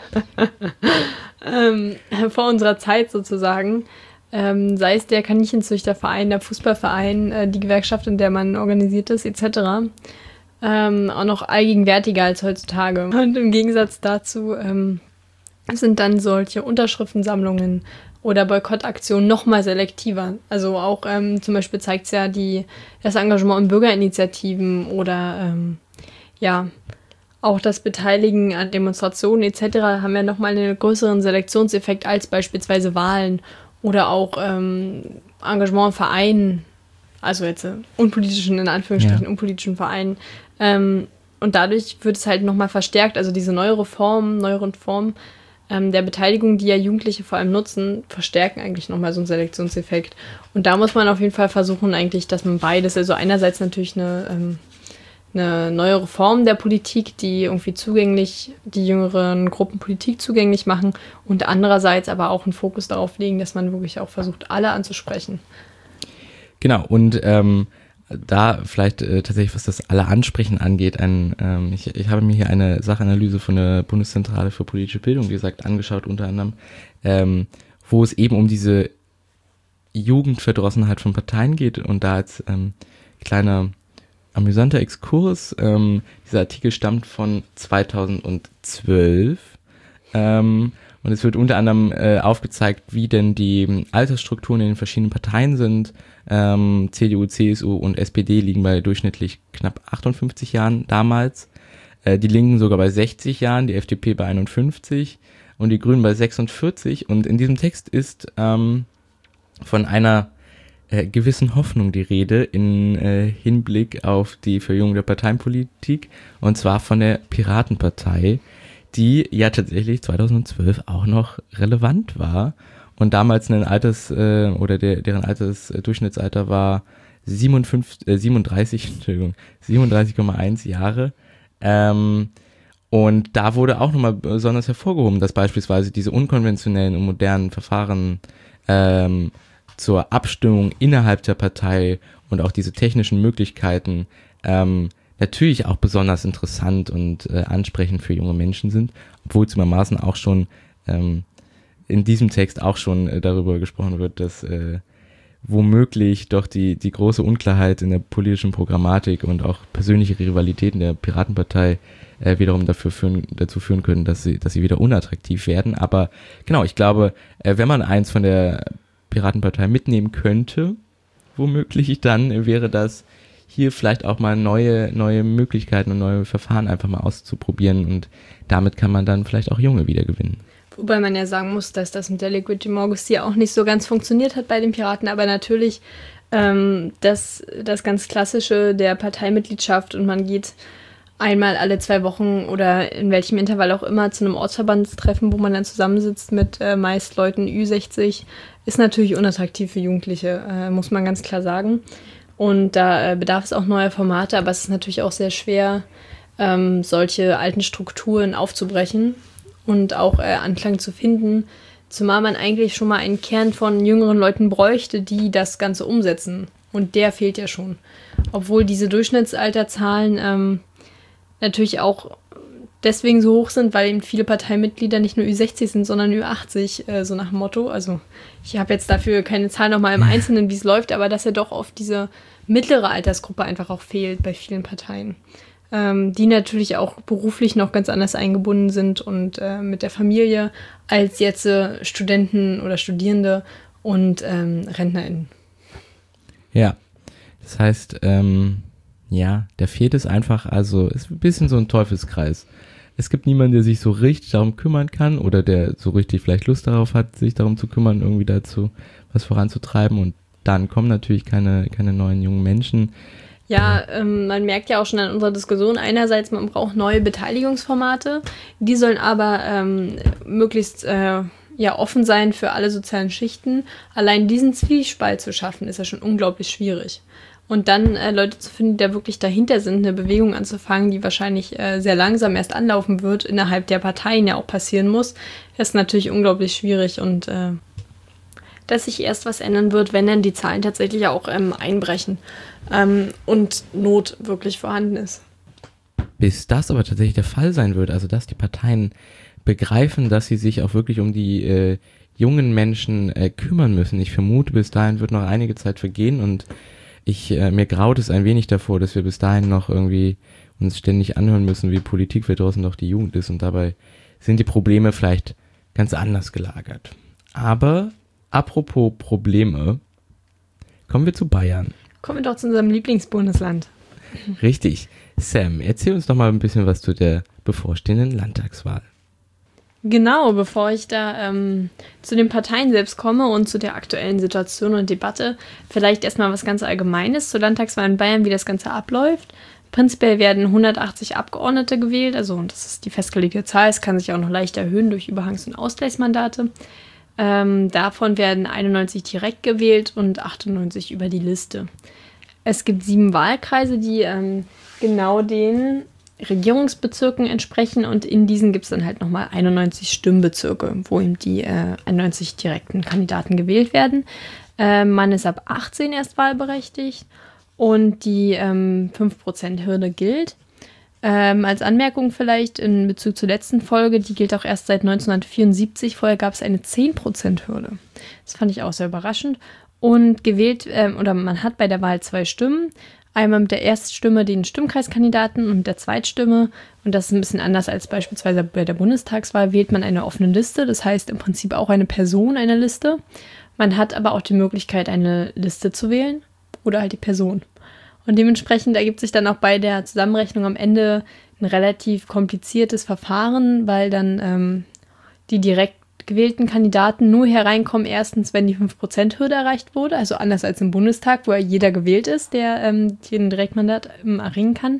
ähm, vor unserer Zeit sozusagen, ähm, sei es der Kaninchenzüchterverein, der Fußballverein, äh, die Gewerkschaft, in der man organisiert ist, et cetera, ähm, auch noch allgegenwärtiger als heutzutage. Und im Gegensatz dazu ähm, sind dann solche Unterschriftensammlungen oder Boykottaktionen noch mal selektiver. Also auch ähm, zum Beispiel zeigt es ja die, das Engagement in Bürgerinitiativen oder ähm, ja auch das Beteiligen an Demonstrationen et cetera haben ja noch mal einen größeren Selektionseffekt als beispielsweise Wahlen oder auch ähm, Engagement in Vereinen, also jetzt äh, unpolitischen, in Anführungsstrichen, ja. unpolitischen Vereinen. Ähm, und dadurch wird es halt noch mal verstärkt, also diese neuere Form, neueren Formen ähm, der Beteiligung, die ja Jugendliche vor allem nutzen, verstärken eigentlich noch mal so einen Selektionseffekt. Und da muss man auf jeden Fall versuchen eigentlich, dass man beides, also einerseits natürlich eine, ähm, eine neuere Form der Politik, die irgendwie zugänglich, die jüngeren Gruppen Politik zugänglich machen und andererseits aber auch einen Fokus darauf legen, dass man wirklich auch versucht, alle anzusprechen. Genau, und ähm, da vielleicht äh, tatsächlich, was das alle Ansprechen angeht, ein, ähm, ich, ich habe mir hier eine Sachanalyse von der Bundeszentrale für politische Bildung, wie gesagt, angeschaut unter anderem, ähm, wo es eben um diese Jugendverdrossenheit von Parteien geht und da als ähm, kleiner amüsanter Exkurs, ähm, dieser Artikel stammt von zweitausendzwölf ähm, und es wird unter anderem äh, aufgezeigt, wie denn die Altersstrukturen in den verschiedenen Parteien sind. Ähm, C D U, C S U und S P D liegen bei durchschnittlich knapp achtundfünfzig Jahren damals, äh, die Linken sogar bei sechzig Jahren, die F D P bei einundfünfzig und die Grünen bei sechsundvierzig. Und in diesem Text ist ähm, von einer äh, gewissen Hoffnung die Rede in äh, Hinblick auf die Verjüngung der Parteienpolitik, und zwar von der Piratenpartei, die ja tatsächlich zweitausendzwölf auch noch relevant war und damals ein Alters äh, oder der, deren Altersdurchschnittsalter war siebenundfünfzig, äh, siebenunddreißig, Entschuldigung, siebenunddreißig Komma eins Jahre. Ähm, und da wurde auch nochmal besonders hervorgehoben, dass beispielsweise diese unkonventionellen und modernen Verfahren ähm, zur Abstimmung innerhalb der Partei und auch diese technischen Möglichkeiten ähm, natürlich auch besonders interessant und äh, ansprechend für junge Menschen sind, obwohl zugegebenermaßen auch schon ähm, in diesem Text auch schon äh, darüber gesprochen wird, dass äh, womöglich doch die, die große Unklarheit in der politischen Programmatik und auch persönliche Rivalitäten der Piratenpartei äh, wiederum dafür führen, dazu führen können, dass sie, dass sie wieder unattraktiv werden. Aber genau, ich glaube, äh, wenn man eins von der Piratenpartei mitnehmen könnte, womöglich dann wäre das, hier vielleicht auch mal neue, neue Möglichkeiten und neue Verfahren einfach mal auszuprobieren, und damit kann man dann vielleicht auch Junge wieder gewinnen. Wobei man ja sagen muss, dass das mit der Legitimorgus auch nicht so ganz funktioniert hat bei den Piraten, aber natürlich ähm, das, das ganz Klassische der Parteimitgliedschaft und man geht einmal alle zwei Wochen oder in welchem Intervall auch immer zu einem Ortsverbandstreffen, wo man dann zusammensitzt mit äh, meist Leuten Ü sechzig, ist natürlich unattraktiv für Jugendliche, äh, muss man ganz klar sagen. Und da äh, bedarf es auch neuer Formate, aber es ist natürlich auch sehr schwer, ähm, solche alten Strukturen aufzubrechen und auch äh, Anklang zu finden, zumal man eigentlich schon mal einen Kern von jüngeren Leuten bräuchte, die das Ganze umsetzen. Und der fehlt ja schon. Obwohl diese Durchschnittsalterzahlen ähm, natürlich auch deswegen so hoch sind, weil eben viele Parteimitglieder nicht nur Ü sechzig sind, sondern Ü achtzig, äh, so nach dem Motto. Also ich habe jetzt dafür keine Zahl nochmal im Einzelnen, wie es läuft, aber dass ja doch oft diese mittlere Altersgruppe einfach auch fehlt bei vielen Parteien, ähm, die natürlich auch beruflich noch ganz anders eingebunden sind und äh, mit der Familie als jetzt äh, Studenten oder Studierende und ähm, RentnerInnen. Ja, das heißt, ähm, ja, da fehlt es einfach, also ist ein bisschen so ein Teufelskreis. Es gibt niemanden, der sich so richtig darum kümmern kann oder der so richtig vielleicht Lust darauf hat, sich darum zu kümmern, irgendwie dazu was voranzutreiben, und dann kommen natürlich keine, keine neuen jungen Menschen. Ja, ähm, man merkt ja auch schon an unserer Diskussion, einerseits, man braucht neue Beteiligungsformate, die sollen aber ähm, möglichst äh, ja, offen sein für alle sozialen Schichten. Allein diesen Zwiespalt zu schaffen, ist ja schon unglaublich schwierig. Und dann äh, Leute zu finden, die da wirklich dahinter sind, eine Bewegung anzufangen, die wahrscheinlich äh, sehr langsam erst anlaufen wird, innerhalb der Parteien ja auch passieren muss, ist natürlich unglaublich schwierig, und äh, dass sich erst was ändern wird, wenn dann die Zahlen tatsächlich auch ähm, einbrechen ähm, und Not wirklich vorhanden ist. Bis das aber tatsächlich der Fall sein wird, also dass die Parteien begreifen, dass sie sich auch wirklich um die äh, jungen Menschen äh, kümmern müssen. Ich vermute, bis dahin wird noch einige Zeit vergehen, und ich äh, mir graut es ein wenig davor, dass wir bis dahin noch irgendwie uns ständig anhören müssen, wie Politik für draußen doch die Jugend ist, und dabei sind die Probleme vielleicht ganz anders gelagert. Aber apropos Probleme, kommen wir zu Bayern. Kommen wir doch zu unserem Lieblingsbundesland. Richtig. Sam, erzähl uns doch mal ein bisschen was zu der bevorstehenden Landtagswahl. Genau, bevor ich da ähm, zu den Parteien selbst komme und zu der aktuellen Situation und Debatte, vielleicht erstmal was ganz Allgemeines zur Landtagswahl in Bayern, wie das Ganze abläuft. Prinzipiell werden hundertachtzig Abgeordnete gewählt, also das ist die festgelegte Zahl, es kann sich auch noch leicht erhöhen durch Überhangs- und Ausgleichsmandate. Ähm, davon werden einundneunzig direkt gewählt und achtundneunzig über die Liste. Es gibt sieben Wahlkreise, die ähm, genau den Regierungsbezirken entsprechen, und in diesen gibt es dann halt nochmal einundneunzig Stimmbezirke, wo eben die äh, einundneunzig direkten Kandidaten gewählt werden. Äh, man ist ab achtzehn erst wahlberechtigt und die ähm, fünf Prozent Hürde gilt. Ähm, als Anmerkung vielleicht in Bezug zur letzten Folge, die gilt auch erst seit neunzehnhundertvierundsiebzig, vorher gab es eine zehn Prozent Hürde. Das fand ich auch sehr überraschend. Und gewählt, ähm, oder man hat bei der Wahl zwei Stimmen. Einmal mit der Erststimme den Stimmkreiskandidaten und mit der Zweitstimme, und das ist ein bisschen anders als beispielsweise bei der Bundestagswahl, wählt man eine offene Liste, das heißt im Prinzip auch eine Person eine Liste. Man hat aber auch die Möglichkeit, eine Liste zu wählen oder halt die Person. Und dementsprechend ergibt sich dann auch bei der Zusammenrechnung am Ende ein relativ kompliziertes Verfahren, weil dann ähm, die direkt gewählten Kandidaten nur hereinkommen, erstens, wenn die fünf Prozent Hürde erreicht wurde, also anders als im Bundestag, wo ja jeder gewählt ist, der ähm, den Direktmandat ähm, erringen kann.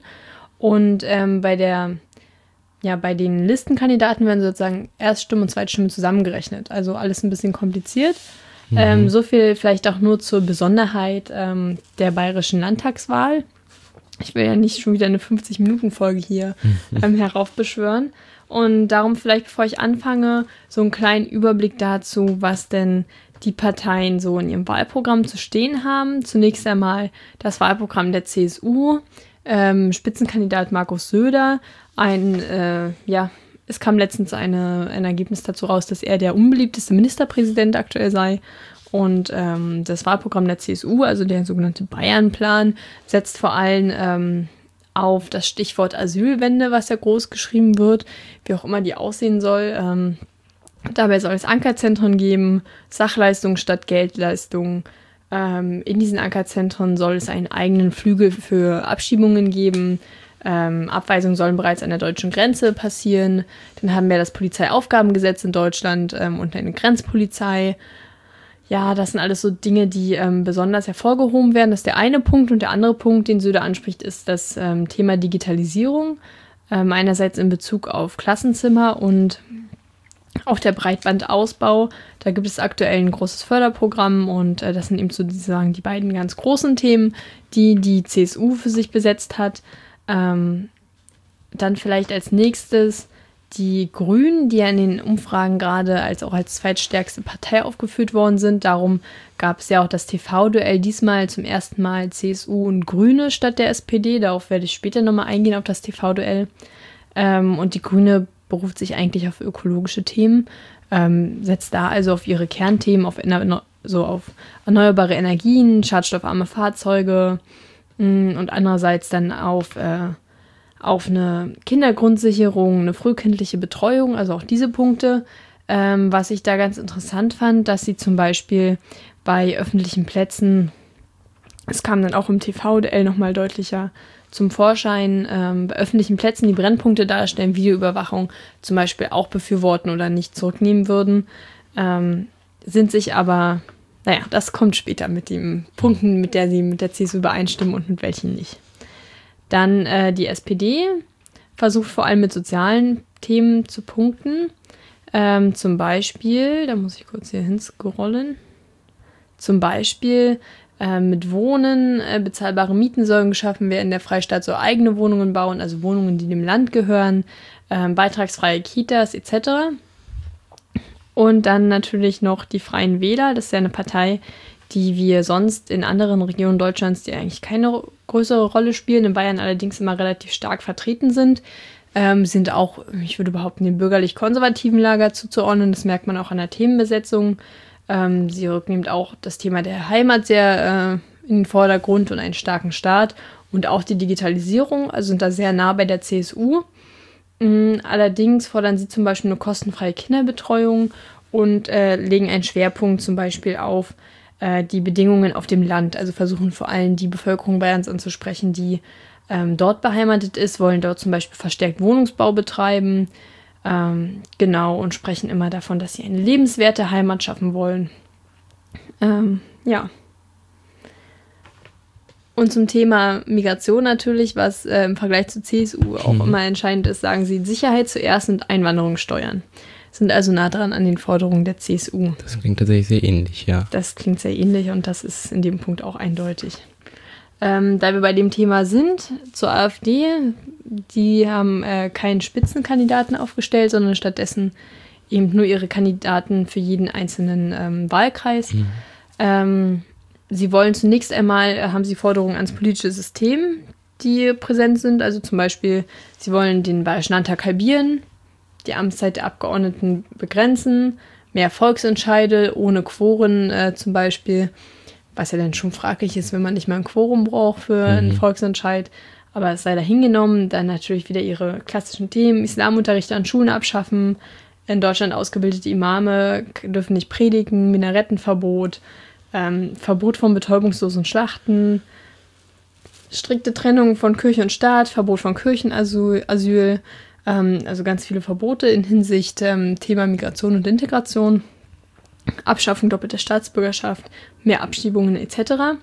Und ähm, bei der, ja, bei den Listenkandidaten werden sozusagen Erststimme und Zweitstimme zusammengerechnet. Also alles ein bisschen kompliziert. Mhm. Ähm, so viel vielleicht auch nur zur Besonderheit ähm, der bayerischen Landtagswahl. Ich will ja nicht schon wieder eine fünfzig-Minuten-Folge hier ähm, heraufbeschwören. Und darum vielleicht, bevor ich anfange, so einen kleinen Überblick dazu, was denn die Parteien so in ihrem Wahlprogramm zu stehen haben. Zunächst einmal das Wahlprogramm der C S U, ähm, Spitzenkandidat Markus Söder. Ein, äh, ja, es kam letztens eine, ein Ergebnis dazu raus, dass er der unbeliebteste Ministerpräsident aktuell sei. Und ähm, das Wahlprogramm der C S U, also der sogenannte Bayern-Plan, setzt vor allem ähm, auf das Stichwort Asylwende, was ja groß geschrieben wird, wie auch immer die aussehen soll. Ähm, dabei soll es Ankerzentren geben, Sachleistungen statt Geldleistungen. Ähm, in diesen Ankerzentren soll es einen eigenen Flügel für Abschiebungen geben. Ähm, Abweisungen sollen bereits an der deutschen Grenze passieren. Dann haben wir das Polizeiaufgabengesetz in Deutschland ähm, und eine Grenzpolizei. Ja, das sind alles so Dinge, die ähm, besonders hervorgehoben werden. Das ist der eine Punkt. Und der andere Punkt, den Söder anspricht, ist das ähm, Thema Digitalisierung. Ähm, einerseits in Bezug auf Klassenzimmer und auch der Breitbandausbau. Da gibt es aktuell ein großes Förderprogramm, und äh, das sind eben sozusagen die beiden ganz großen Themen, die die C S U für sich besetzt hat. Ähm, dann vielleicht als nächstes die Grünen, die ja in den Umfragen gerade als auch als zweitstärkste Partei aufgeführt worden sind. Darum gab es ja auch das T V-Duell, diesmal zum ersten Mal C S U und Grüne statt der S P D. Darauf werde ich später nochmal eingehen, auf das T V-Duell. Ähm, und die Grüne beruft sich eigentlich auf ökologische Themen, ähm, setzt da also auf ihre Kernthemen, auf, so auf erneuerbare Energien, schadstoffarme Fahrzeuge mh, und andererseits dann auf, äh, auf eine Kindergrundsicherung, eine frühkindliche Betreuung, also auch diese Punkte. Ähm, was ich da ganz interessant fand, dass sie zum Beispiel bei öffentlichen Plätzen, es kam dann auch im T V D L nochmal deutlicher zum Vorschein, ähm, bei öffentlichen Plätzen die Brennpunkte darstellen, Videoüberwachung zum Beispiel auch befürworten oder nicht zurücknehmen würden, ähm, sind sich aber, naja, das kommt später mit den Punkten, mit der sie mit der C S U übereinstimmen und mit welchen nicht. Dann äh, die S P D versucht vor allem mit sozialen Themen zu punkten. Ähm, zum Beispiel, da muss ich kurz hier hinscrollen, zum Beispiel äh, mit Wohnen, äh, bezahlbare Mieten sollen geschaffen werden, der Freistaat soll eigene Wohnungen bauen, also Wohnungen, die dem Land gehören, äh, beitragsfreie Kitas et cetera. Und dann natürlich noch die Freien Wähler, das ist ja eine Partei, die wir sonst in anderen Regionen Deutschlands, die eigentlich keine größere Rolle spielen, in Bayern allerdings immer relativ stark vertreten sind. Ähm, sind auch, ich würde behaupten, dem bürgerlich-konservativen Lager zuzuordnen. Das merkt man auch an der Themenbesetzung. Ähm, sie rücknimmt auch das Thema der Heimat sehr äh, in den Vordergrund und einen starken Staat und auch die Digitalisierung, also sind da sehr nah bei der C S U. Ähm, allerdings fordern sie zum Beispiel eine kostenfreie Kinderbetreuung und äh, legen einen Schwerpunkt zum Beispiel auf äh, die Bedingungen auf dem Land, also versuchen vor allem die Bevölkerung Bayerns anzusprechen, die Ähm, dort beheimatet ist, wollen dort zum Beispiel verstärkt Wohnungsbau betreiben, ähm, genau, und sprechen immer davon, dass sie eine lebenswerte Heimat schaffen wollen. Ähm, ja. Und zum Thema Migration natürlich, was äh, im Vergleich zur C S U auch mhm. immer entscheidend ist, sagen sie Sicherheit zuerst und Einwanderung steuern. Sind also nah dran an den Forderungen der C S U. Das klingt tatsächlich sehr ähnlich, ja. Das klingt sehr ähnlich und das ist in dem Punkt auch eindeutig. Ähm, da wir bei dem Thema sind, zur AfD, die haben äh, keinen Spitzenkandidaten aufgestellt, sondern stattdessen eben nur ihre Kandidaten für jeden einzelnen ähm, Wahlkreis. Mhm. Ähm, sie wollen zunächst einmal, äh, haben sie Forderungen ans politische System, die präsent sind. Also zum Beispiel, sie wollen den Bayerischen Landtag halbieren, die Amtszeit der Abgeordneten begrenzen, mehr Volksentscheide ohne Quoren äh, zum Beispiel, was ja dann schon fraglich ist, wenn man nicht mal ein Quorum braucht für einen mhm. Volksentscheid. Aber es sei dahingenommen. Dann natürlich wieder ihre klassischen Themen. Islamunterricht an Schulen abschaffen. In Deutschland ausgebildete Imame dürfen nicht predigen. Minarettenverbot. Ähm, Verbot von betäubungslosen Schlachten. Strikte Trennung von Kirche und Staat. Verbot von Kirchenasyl. Asyl, ähm, also ganz viele Verbote in Hinsicht ähm, Thema Migration und Integration. Abschaffung doppelter Staatsbürgerschaft, mehr Abschiebungen et cetera.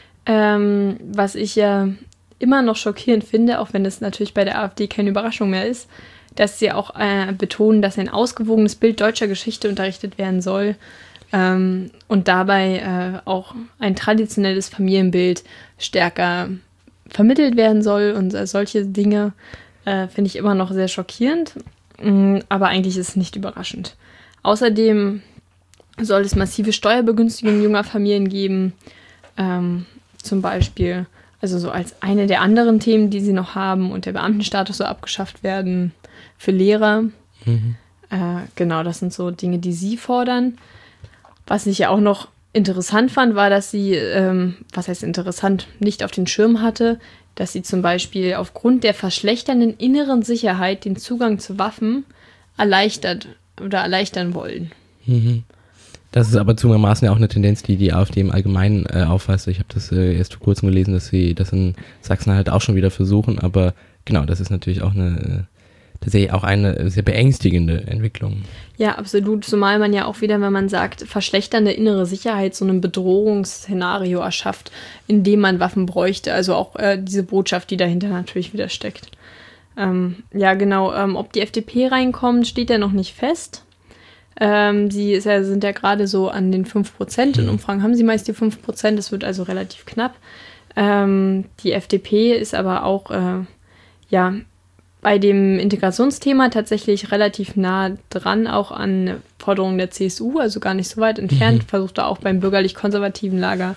Ähm, was ich ja immer noch schockierend finde, auch wenn es natürlich bei der AfD keine Überraschung mehr ist, dass sie auch äh, betonen, dass ein ausgewogenes Bild deutscher Geschichte unterrichtet werden soll ähm, und dabei äh, auch ein traditionelles Familienbild stärker vermittelt werden soll und äh, solche Dinge äh, finde ich immer noch sehr schockierend, mh, aber eigentlich ist es nicht überraschend. Außerdem soll es massive Steuerbegünstigungen junger Familien geben, ähm, zum Beispiel, also so als eine der anderen Themen, die sie noch haben, und der Beamtenstatus soll abgeschafft werden für Lehrer. Mhm. Äh, genau, das sind so Dinge, die sie fordern. Was ich ja auch noch interessant fand, war, dass sie, ähm, was heißt interessant, nicht auf den Schirm hatte, dass sie zum Beispiel aufgrund der verschlechternden inneren Sicherheit den Zugang zu Waffen erleichtert oder erleichtern wollen. Mhm. Das ist aber zugegebenermaßen ja auch eine Tendenz, die die AfD im Allgemeinen äh, aufweist. Ich habe das äh, erst vor kurzem gelesen, dass sie das in Sachsen halt auch schon wieder versuchen, aber genau, das ist natürlich auch eine, tatsächlich auch eine sehr beängstigende Entwicklung. Ja, absolut, zumal man ja auch wieder, wenn man sagt, verschlechternde innere Sicherheit, so ein Bedrohungsszenario erschafft, in dem man Waffen bräuchte, also auch äh, diese Botschaft, die dahinter natürlich wieder steckt. Ähm, ja, genau, ähm, ob die F D P reinkommt, steht ja noch nicht fest. Ähm, sie ist ja, sind ja gerade so an den fünf Prozent. In Umfragen haben sie meist die fünf Prozent. Das wird also relativ knapp. Ähm, die F D P ist aber auch äh, ja, bei dem Integrationsthema tatsächlich relativ nah dran, auch an Forderungen der C S U, also gar nicht so weit entfernt. Mhm. Versucht da auch beim bürgerlich-konservativen Lager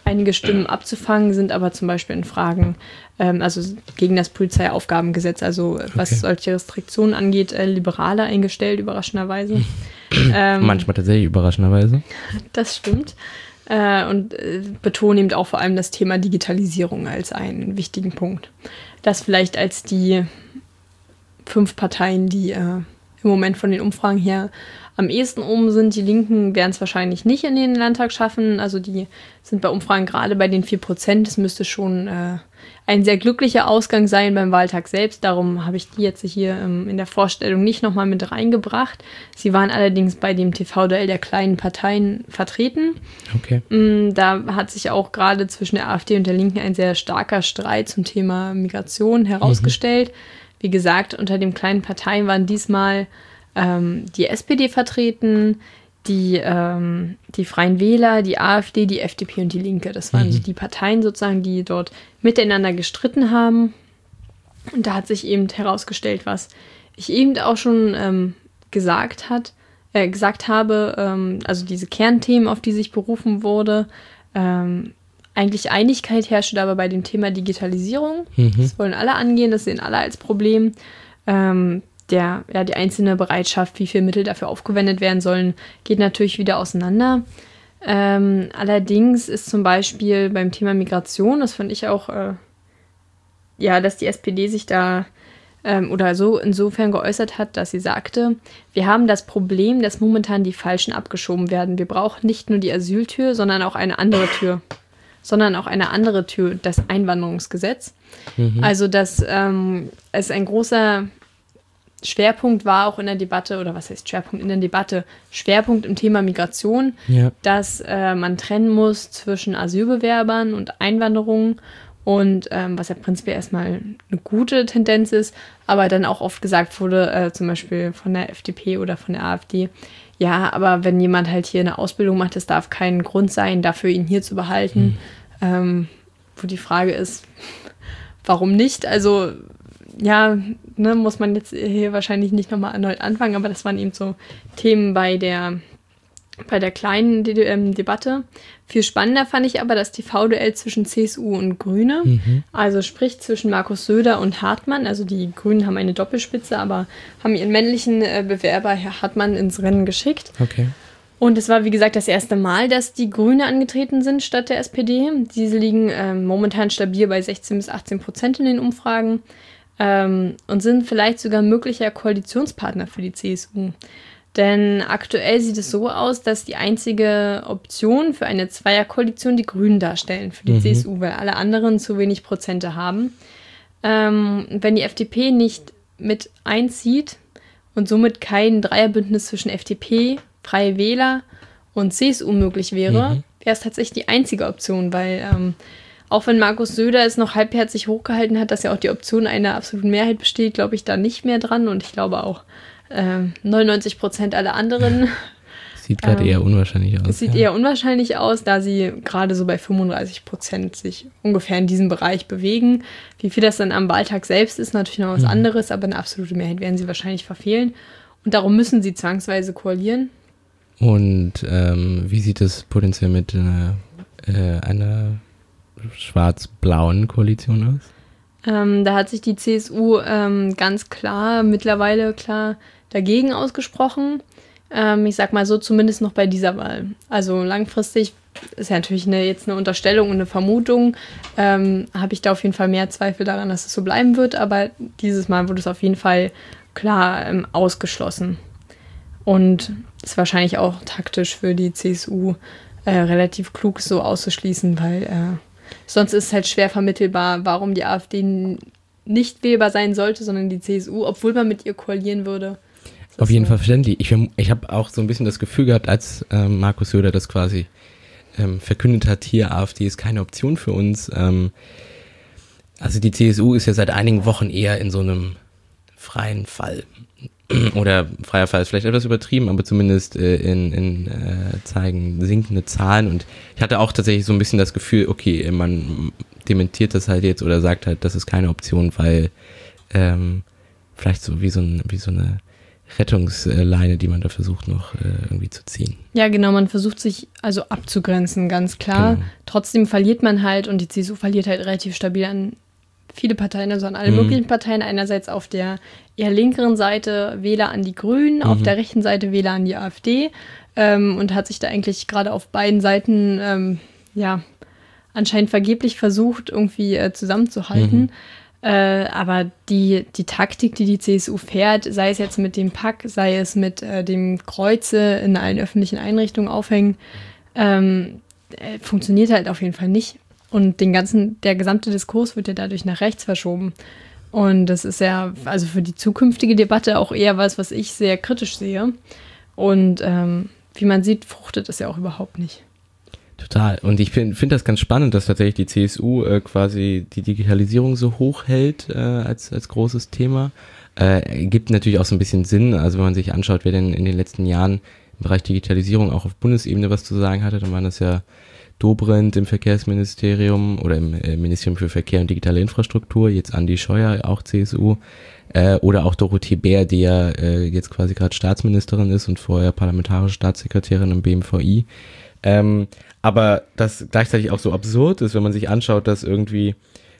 einige Stimmen abzufangen, sind aber zum Beispiel in Fragen, ähm, also gegen das Polizeiaufgabengesetz, also was okay. solche Restriktionen angeht, äh, liberaler eingestellt, überraschenderweise. ähm, Manchmal tatsächlich überraschenderweise. Das stimmt. Äh, und äh, betonen eben auch vor allem das Thema Digitalisierung als einen wichtigen Punkt. Das vielleicht als die fünf Parteien, die äh, im Moment von den Umfragen her am ehesten oben sind. Die Linken werden es wahrscheinlich nicht in den Landtag schaffen. Also die sind bei Umfragen gerade bei den vier Prozent. Das müsste schon äh, ein sehr glücklicher Ausgang sein beim Wahltag selbst. Darum habe ich die jetzt hier ähm, in der Vorstellung nicht nochmal mit reingebracht. Sie waren allerdings bei dem T V-Duell der kleinen Parteien vertreten. Okay. Ähm, da hat sich auch gerade zwischen der AfD und der Linken ein sehr starker Streit zum Thema Migration herausgestellt. Mhm. Wie gesagt, unter den kleinen Parteien waren diesmal ähm, die S P D vertreten, die, ähm, die Freien Wähler, die AfD, die F D P und die Linke. Das waren mhm. so die Parteien sozusagen, die dort miteinander gestritten haben. Und da hat sich eben herausgestellt, was ich eben auch schon ähm, gesagt, hat, äh, gesagt habe, ähm, also diese Kernthemen, auf die sich berufen wurde. Ähm, eigentlich Einigkeit herrscht aber bei dem Thema Digitalisierung. Mhm. Das wollen alle angehen, das sehen alle als Problem. Ähm, der, ja, die einzelne Bereitschaft, wie viele Mittel dafür aufgewendet werden sollen, geht natürlich wieder auseinander. Ähm, allerdings ist zum Beispiel beim Thema Migration, das fand ich auch, äh, ja, dass die S P D sich da ähm, oder so insofern geäußert hat, dass sie sagte, wir haben das Problem, dass momentan die Falschen abgeschoben werden. Wir brauchen nicht nur die Asyltür, sondern auch eine andere Tür. sondern auch eine andere Tür, das Einwanderungsgesetz. Mhm. Also, dass ähm, es ein großer Schwerpunkt war auch in der Debatte, oder was heißt Schwerpunkt in der Debatte, Schwerpunkt im Thema Migration, ja. dass äh, man trennen muss zwischen Asylbewerbern und Einwanderung und ähm, was ja prinzipiell erstmal eine gute Tendenz ist, aber dann auch oft gesagt wurde, äh, zum Beispiel von der F D P oder von der AfD, ja, aber wenn jemand halt hier eine Ausbildung macht, das darf kein Grund sein, dafür ihn hier zu behalten. Mhm. Ähm, wo die Frage ist, warum nicht? Also, ja, ne, muss man jetzt hier wahrscheinlich nicht nochmal erneut anfangen, aber das waren eben so Themen bei der, bei der kleinen De- ähm, Debatte. Viel spannender fand ich aber das T V-Duell zwischen C S U und Grüne. Mhm. Also sprich zwischen Markus Söder und Hartmann. Also die Grünen haben eine Doppelspitze, aber haben ihren männlichen äh, Bewerber, Herr Hartmann, ins Rennen geschickt. Okay. Und es war, wie gesagt, das erste Mal, dass die Grüne angetreten sind statt der S P D. Diese liegen ähm, momentan stabil bei sechzehn bis achtzehn Prozent in den Umfragen ähm, und sind vielleicht sogar möglicher Koalitionspartner für die C S U. Denn aktuell sieht es so aus, dass die einzige Option für eine Zweierkoalition die Grünen darstellen für die mhm. C S U, weil alle anderen zu wenig Prozente haben. Ähm, wenn die F D P nicht mit einzieht und somit kein Dreierbündnis zwischen F D P, Freie Wähler und C S U möglich wäre, mhm. wäre es tatsächlich die einzige Option, weil ähm, auch wenn Markus Söder es noch halbherzig hochgehalten hat, dass ja auch die Option einer absoluten Mehrheit besteht, glaube ich da nicht mehr dran und ich glaube auch ähm, neunundneunzig Prozent aller anderen. Sieht gerade ähm, eher unwahrscheinlich aus. Es sieht ja. eher unwahrscheinlich aus, da sie gerade so bei fünfunddreißig Prozent sich ungefähr in diesem Bereich bewegen. Wie viel das dann am Wahltag selbst ist, natürlich noch was mhm. anderes, aber eine absolute Mehrheit werden sie wahrscheinlich verfehlen und darum müssen sie zwangsweise koalieren. Und ähm, wie sieht es potenziell mit einer, äh, einer schwarz-blauen Koalition aus? Ähm, da hat sich die C S U ähm, ganz klar, mittlerweile klar dagegen ausgesprochen. Ähm, ich sag mal so, zumindest noch bei dieser Wahl. Also langfristig ist ja natürlich eine, jetzt eine Unterstellung und eine Vermutung. Ähm, habe ich da auf jeden Fall mehr Zweifel daran, dass es so bleiben wird. Aber dieses Mal wurde es auf jeden Fall klar ähm, ausgeschlossen. Und ist wahrscheinlich auch taktisch für die C S U äh, relativ klug, so auszuschließen, weil äh, sonst ist es halt schwer vermittelbar, warum die AfD nicht wählbar sein sollte, sondern die C S U, obwohl man mit ihr koalieren würde. Auf jeden so. Fall verständlich. Ich, ich habe auch so ein bisschen das Gefühl gehabt, als ähm, Markus Söder das quasi ähm, verkündet hat, hier AfD ist keine Option für uns. Ähm, also die C S U ist ja seit einigen Wochen eher in so einem freien Fall. Oder freier Fall ist vielleicht etwas übertrieben, aber zumindest äh, in, in äh, zeigen sinkende Zahlen. Und ich hatte auch tatsächlich so ein bisschen das Gefühl, okay, man dementiert das halt jetzt oder sagt halt, das ist keine Option, weil ähm, vielleicht so wie so, ein, wie so eine Rettungsleine, die man da versucht noch äh, irgendwie zu ziehen. Ja, genau, man versucht sich also abzugrenzen, ganz klar. Genau. Trotzdem verliert man halt und die C S U verliert halt relativ stabil an viele Parteien, also an alle mhm. möglichen Parteien. Einerseits auf der eher linkeren Seite Wähler an die Grünen, mhm. auf der rechten Seite Wähler an die AfD ähm, und hat sich da eigentlich gerade auf beiden Seiten ähm, ja anscheinend vergeblich versucht, irgendwie äh, zusammenzuhalten. Mhm. Äh, aber die, die Taktik, die die C S U fährt, sei es jetzt mit dem Pack, sei es mit äh, dem Kreuze in allen öffentlichen Einrichtungen aufhängen, ähm, äh, funktioniert halt auf jeden Fall nicht. Und den ganzen, der gesamte Diskurs wird ja dadurch nach rechts verschoben. Und das ist ja also für die zukünftige Debatte auch eher was, was ich sehr kritisch sehe. Und ähm, wie man sieht, fruchtet es ja auch überhaupt nicht. Total. Und ich finde find das ganz spannend, dass tatsächlich die C S U äh, quasi die Digitalisierung so hoch hält äh, als, als großes Thema. Äh, gibt natürlich auch so ein bisschen Sinn. Also wenn man sich anschaut, wer denn in den letzten Jahren im Bereich Digitalisierung auch auf Bundesebene was zu sagen hatte, dann waren das ja Dobrindt im Verkehrsministerium oder im äh, Ministerium für Verkehr und digitale Infrastruktur, jetzt Andi Scheuer, auch C S U, äh, oder auch Dorothee Bär, die ja äh, jetzt quasi gerade Staatsministerin ist und vorher parlamentarische Staatssekretärin im B M V I. Ähm, aber das gleichzeitig auch so absurd ist, wenn man sich anschaut, dass irgendwie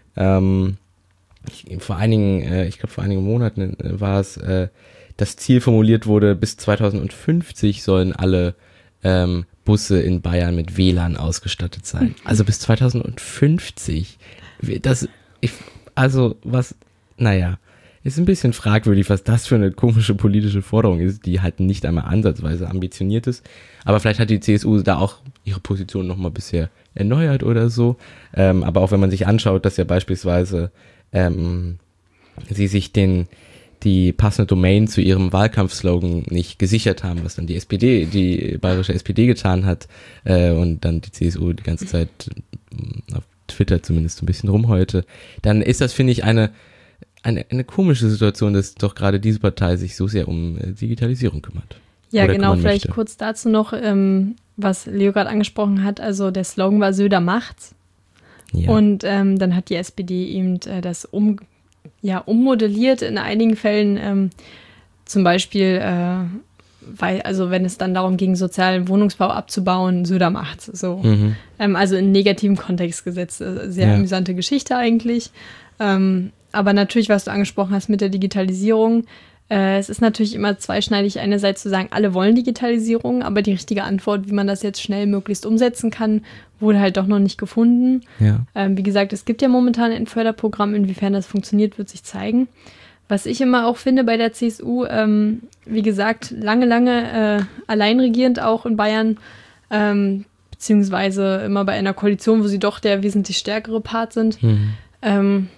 ähm, ich, vor einigen, äh, ich glaube vor einigen Monaten äh, war es, äh, das Ziel formuliert wurde, bis zweitausendfünfzig sollen alle ähm, Busse in Bayern mit W L A N ausgestattet sein. Also bis zweitausendfünfzig. Das, ich, also was, naja, ist ein bisschen fragwürdig, was das für eine komische politische Forderung ist, die halt nicht einmal ansatzweise ambitioniert ist. Aber vielleicht hat die C S U da auch ihre Position nochmal bisher erneuert oder so. Ähm, aber auch wenn man sich anschaut, dass ja beispielsweise ähm, sie sich den die passende Domain zu ihrem Wahlkampfslogan nicht gesichert haben, was dann die S P D, die bayerische S P D getan hat äh, und dann die C S U die ganze Zeit äh, auf Twitter zumindest so ein bisschen rumheulte, dann ist das, finde ich, eine, eine eine komische Situation, dass doch gerade diese Partei sich so sehr um äh, Digitalisierung kümmert. Ja, Oder genau, vielleicht möchte. kurz dazu noch, ähm, was Leo gerade angesprochen hat, also der Slogan war Söder macht's. Ja. Und ähm, dann hat die S P D eben äh, das um ja, ummodelliert in einigen Fällen, ähm, zum Beispiel, äh, weil, also wenn es dann darum ging, sozialen Wohnungsbau abzubauen, Söder macht's. So. Mhm. Ähm, also in negativen Kontext gesetzt. Sehr ja. amüsante Geschichte eigentlich. Ähm, aber natürlich, was du angesprochen hast mit der Digitalisierung, äh, es ist natürlich immer zweischneidig, einerseits zu sagen, alle wollen Digitalisierung, aber die richtige Antwort, wie man das jetzt schnell möglichst umsetzen kann, wurde halt doch noch nicht gefunden. Ja. Ähm, wie gesagt, es gibt ja momentan ein Förderprogramm, inwiefern das funktioniert, wird sich zeigen. Was ich immer auch finde bei der C S U, ähm, wie gesagt, lange, lange äh, alleinregierend auch in Bayern, ähm, beziehungsweise immer bei einer Koalition, wo sie doch der wesentlich stärkere Part sind, mhm. ähm,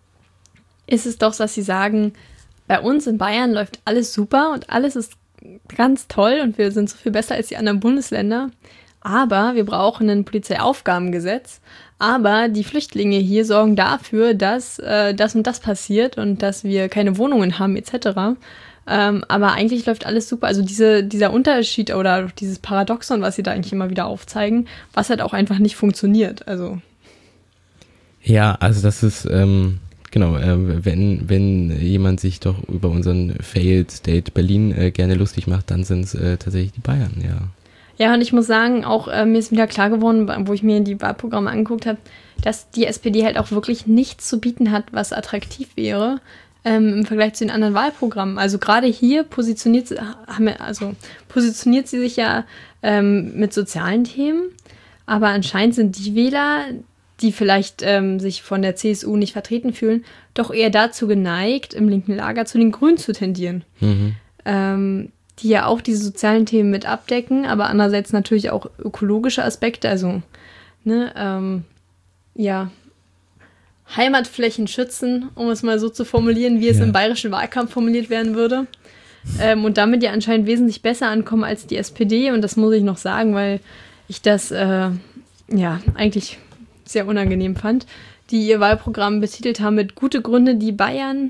ist es doch, dass sie sagen, bei uns in Bayern läuft alles super und alles ist ganz toll und wir sind so viel besser als die anderen Bundesländer. Aber wir brauchen ein Polizeiaufgabengesetz. Aber die Flüchtlinge hier sorgen dafür, dass äh, das und das passiert und dass wir keine Wohnungen haben et cetera. Ähm, aber eigentlich läuft alles super. Also diese, dieser Unterschied oder dieses Paradoxon, was sie da eigentlich immer wieder aufzeigen, was halt auch einfach nicht funktioniert. Also ja, also das ist ähm, genau, äh, wenn wenn jemand sich doch über unseren Failed State Berlin äh, gerne lustig macht, dann sind es äh, tatsächlich die Bayern, ja. Ja, und ich muss sagen, auch äh, mir ist wieder klar geworden, wo ich mir die Wahlprogramme angeguckt habe, dass die S P D halt auch wirklich nichts zu bieten hat, was attraktiv wäre ähm, im Vergleich zu den anderen Wahlprogrammen. Also gerade hier positioniert sie, also positioniert sie sich ja ähm, mit sozialen Themen, aber anscheinend sind die Wähler, die vielleicht ähm, sich von der C S U nicht vertreten fühlen, doch eher dazu geneigt, im linken Lager zu den Grünen zu tendieren. Mhm. Ähm, die ja auch diese sozialen Themen mit abdecken, aber andererseits natürlich auch ökologische Aspekte, also ne, ähm, ja, Heimatflächen schützen, um es mal so zu formulieren, wie es ja. im bayerischen Wahlkampf formuliert werden würde. Ähm, und damit ja anscheinend wesentlich besser ankommen als die S P D. Und das muss ich noch sagen, weil ich das äh, ja eigentlich sehr unangenehm fand, die ihr Wahlprogramm betitelt haben mit gute Gründe, die Bayern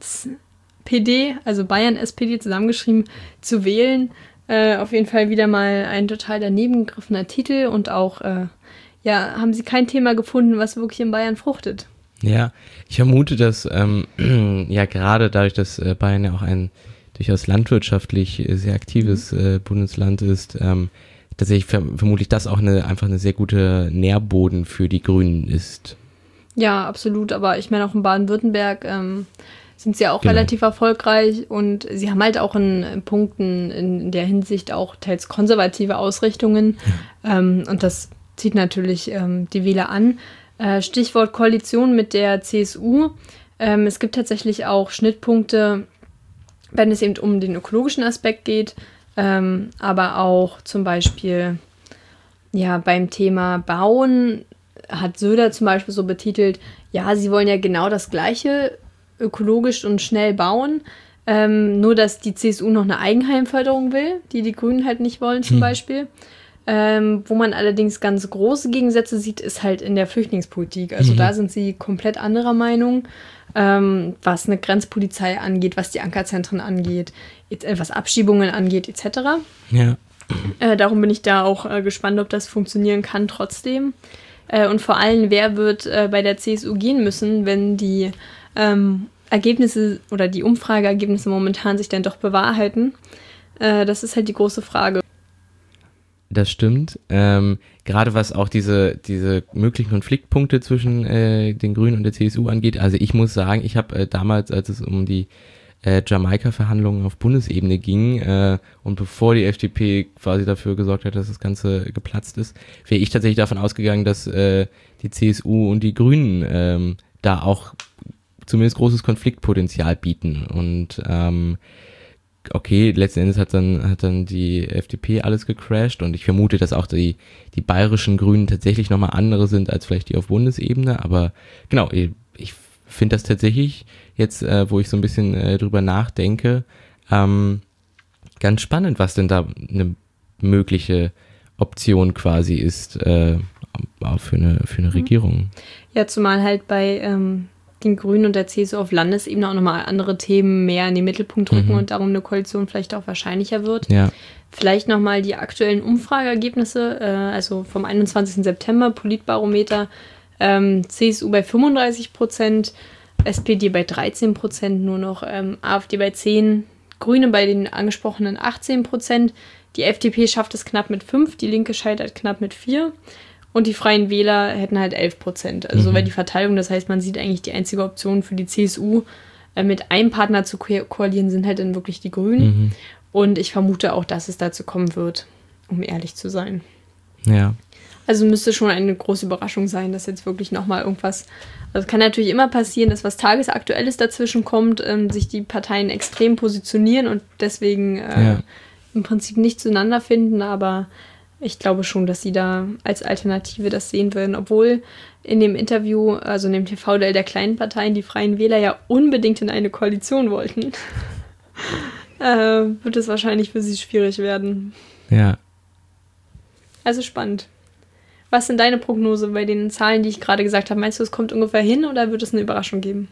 P D, also Bayern S P D zusammengeschrieben, zu wählen. Äh, auf jeden Fall wieder mal ein total daneben gegriffener Titel und auch, äh, ja, haben sie kein Thema gefunden, was wirklich in Bayern fruchtet. Ja, ich vermute, dass ähm, ja gerade dadurch, dass äh, Bayern ja auch ein durchaus landwirtschaftlich sehr aktives äh, Bundesland ist, ähm, tatsächlich ver- vermutlich das auch eine, einfach eine sehr gute Nährboden für die Grünen ist. Ja, absolut. Aber ich meine, auch in Baden-Württemberg ähm, sind sie ja auch Genau. relativ erfolgreich und sie haben halt auch in, in Punkten in der Hinsicht auch teils konservative Ausrichtungen. Ja. Ähm, und das zieht natürlich ähm, die Wähler an. Äh, Stichwort Koalition mit der C S U. Ähm, es gibt tatsächlich auch Schnittpunkte, wenn es eben um den ökologischen Aspekt geht, ähm, aber auch zum Beispiel ja, beim Thema Bauen hat Söder zum Beispiel so betitelt, ja, sie wollen ja genau das Gleiche, ökologisch und schnell bauen, ähm, nur dass die C S U noch eine Eigenheimförderung will, die die Grünen halt nicht wollen zum hm. Beispiel. Ähm, wo man allerdings ganz große Gegensätze sieht, ist halt in der Flüchtlingspolitik. Also mhm. da sind sie komplett anderer Meinung, ähm, was eine Grenzpolizei angeht, was die Ankerzentren angeht, was Abschiebungen angeht, et cetera. Ja. Äh, darum bin ich da auch äh, gespannt, ob das funktionieren kann trotzdem. Äh, und vor allem, wer wird äh, bei der C S U gehen müssen, wenn die ähm, Ergebnisse oder die Umfrageergebnisse momentan sich dann doch bewahrheiten. Äh, das ist halt die große Frage. Das stimmt. Ähm, gerade was auch diese, diese möglichen Konfliktpunkte zwischen äh, den Grünen und der C S U angeht. Also ich muss sagen, ich habe äh, damals, als es um die äh, Jamaika-Verhandlungen auf Bundesebene ging äh, und bevor die F D P quasi dafür gesorgt hat, dass das Ganze geplatzt ist, wäre ich tatsächlich davon ausgegangen, dass äh, die C S U und die Grünen ähm, da auch zumindest großes Konfliktpotenzial bieten. Und ähm, okay, letzten Endes hat dann, hat dann die F D P alles gecrashed und ich vermute, dass auch die, die bayerischen Grünen tatsächlich nochmal andere sind als vielleicht die auf Bundesebene, aber genau, ich, ich finde das tatsächlich jetzt, äh, wo ich so ein bisschen äh, drüber nachdenke, ähm, ganz spannend, was denn da eine mögliche Option quasi ist äh, für eine, für eine Regierung. Ja, zumal halt bei ähm den Grünen und der C S U auf Landesebene auch nochmal andere Themen mehr in den Mittelpunkt rücken mhm. und darum eine Koalition vielleicht auch wahrscheinlicher wird. Ja. Vielleicht nochmal die aktuellen Umfrageergebnisse, äh, also vom einundzwanzigsten September, Politbarometer, ähm, C S U bei fünfunddreißig Prozent, S P D bei dreizehn Prozent nur noch, ähm, AfD bei zehn, Grüne bei den angesprochenen achtzehn Prozent, die F D P schafft es knapp mit fünf, die Linke scheitert knapp mit vier. Und die Freien Wähler hätten halt elf Prozent. Also mhm. so wäre die Verteilung. Das heißt, man sieht eigentlich die einzige Option für die C S U, äh, mit einem Partner zu ko- koalieren, sind halt dann wirklich die Grünen. Mhm. Und ich vermute auch, dass es dazu kommen wird, um ehrlich zu sein. Ja. Also müsste schon eine große Überraschung sein, dass jetzt wirklich nochmal irgendwas... Also es kann natürlich immer passieren, dass was Tagesaktuelles dazwischen kommt, ähm, sich die Parteien extrem positionieren und deswegen äh, ja. im Prinzip nicht zueinander finden, aber... Ich glaube schon, dass sie da als Alternative das sehen würden, obwohl in dem Interview, also in dem T V-Duell der kleinen Parteien, die Freien Wähler ja unbedingt in eine Koalition wollten, äh, wird es wahrscheinlich für sie schwierig werden. Ja. Also spannend. Was sind deine Prognose bei den Zahlen, die ich gerade gesagt habe? Meinst du, es kommt ungefähr hin oder wird es eine Überraschung geben?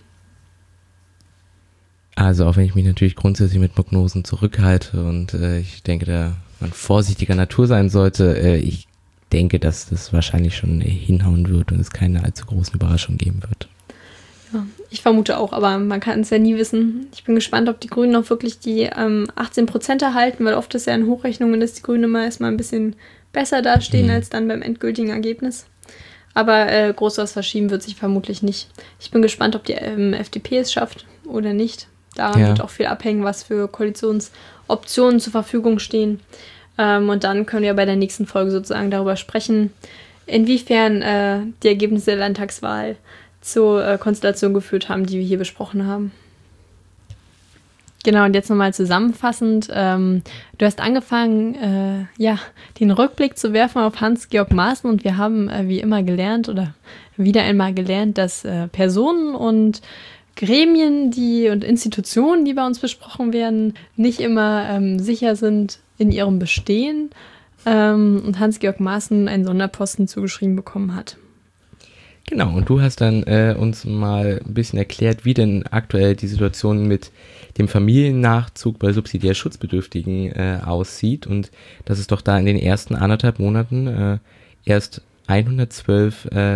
Also auch wenn ich mich natürlich grundsätzlich mit Prognosen zurückhalte und äh, ich denke, da man vorsichtiger Natur sein sollte, äh, ich denke, dass das wahrscheinlich schon hinhauen wird und es keine allzu großen Überraschungen geben wird. Ja, ich vermute auch, aber man kann es ja nie wissen. Ich bin gespannt, ob die Grünen noch wirklich die ähm, achtzehn Prozent erhalten, weil oft ist ja in Hochrechnungen, dass die Grünen immer erstmal ein bisschen besser dastehen mhm. als dann beim endgültigen Ergebnis. Aber äh, groß was verschieben wird sich vermutlich nicht. Ich bin gespannt, ob die ähm, F D P es schafft oder nicht. Daran ja. wird auch viel abhängen, was für Koalitionsoptionen zur Verfügung stehen. Ähm, und dann können wir bei der nächsten Folge sozusagen darüber sprechen, inwiefern äh, die Ergebnisse der Landtagswahl zur äh, Konstellation geführt haben, die wir hier besprochen haben. Genau, und jetzt nochmal zusammenfassend. Ähm, du hast angefangen, äh, ja, den Rückblick zu werfen auf Hans-Georg Maaßen und wir haben äh, wie immer gelernt oder wieder einmal gelernt, dass äh, Personen und Gremien die und Institutionen, die bei uns besprochen werden, nicht immer ähm, sicher sind in ihrem Bestehen ähm, und Hans-Georg Maaßen einen Sonderposten zugeschrieben bekommen hat. Genau, und du hast dann äh, uns mal ein bisschen erklärt, wie denn aktuell die Situation mit dem Familiennachzug bei subsidiär Schutzbedürftigen äh, aussieht und dass es doch da in den ersten anderthalb Monaten äh, erst hundertzwölf äh,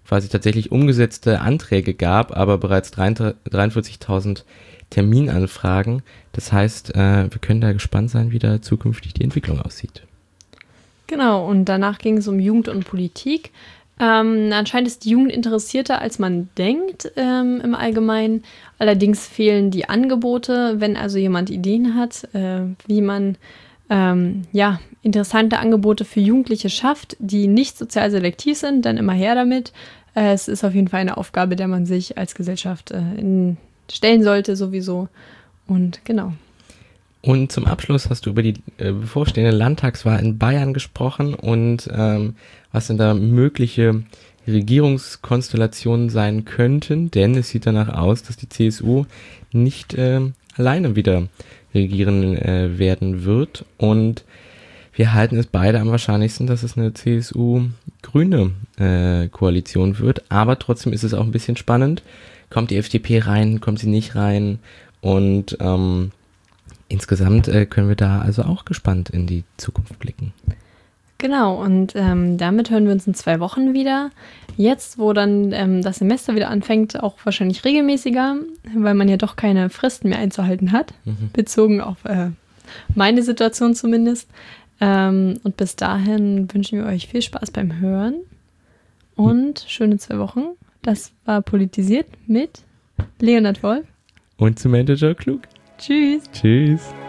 quasi tatsächlich umgesetzte Anträge gab, aber bereits dreiundvierzigtausend Terminanfragen. Das heißt, äh, wir können da gespannt sein, wie da zukünftig die Entwicklung aussieht. Genau, und danach ging es um Jugend und Politik. Ähm, anscheinend ist die Jugend interessierter, als man denkt ähm, im Allgemeinen. Allerdings fehlen die Angebote, wenn also jemand Ideen hat, äh, wie man ähm, ja, interessante Angebote für Jugendliche schafft, die nicht sozial selektiv sind, dann immer her damit. Äh, es ist auf jeden Fall eine Aufgabe, der man sich als Gesellschaft äh, in, stellen sollte sowieso. Und genau. Und zum Abschluss hast du über die äh, bevorstehende Landtagswahl in Bayern gesprochen und ähm, was denn da mögliche Regierungskonstellationen sein könnten, denn es sieht danach aus, dass die C S U nicht äh, alleine wieder regieren äh, werden wird und wir halten es beide am wahrscheinlichsten, dass es eine C S U-grüne äh, Koalition wird, aber trotzdem ist es auch ein bisschen spannend. Kommt die F D P rein, kommt sie nicht rein und ähm, insgesamt äh, können wir da also auch gespannt in die Zukunft blicken. Genau, und ähm, damit hören wir uns in zwei Wochen wieder. Jetzt, wo dann ähm, das Semester wieder anfängt, auch wahrscheinlich regelmäßiger, weil man ja doch keine Fristen mehr einzuhalten hat, mhm. bezogen auf äh, meine Situation zumindest. Ähm, und bis dahin wünschen wir euch viel Spaß beim Hören und mhm. schöne zwei Wochen. Das war Politisiert mit Leonhard Wolf und Samantha Jo Klug. Tschüss. Tschüss.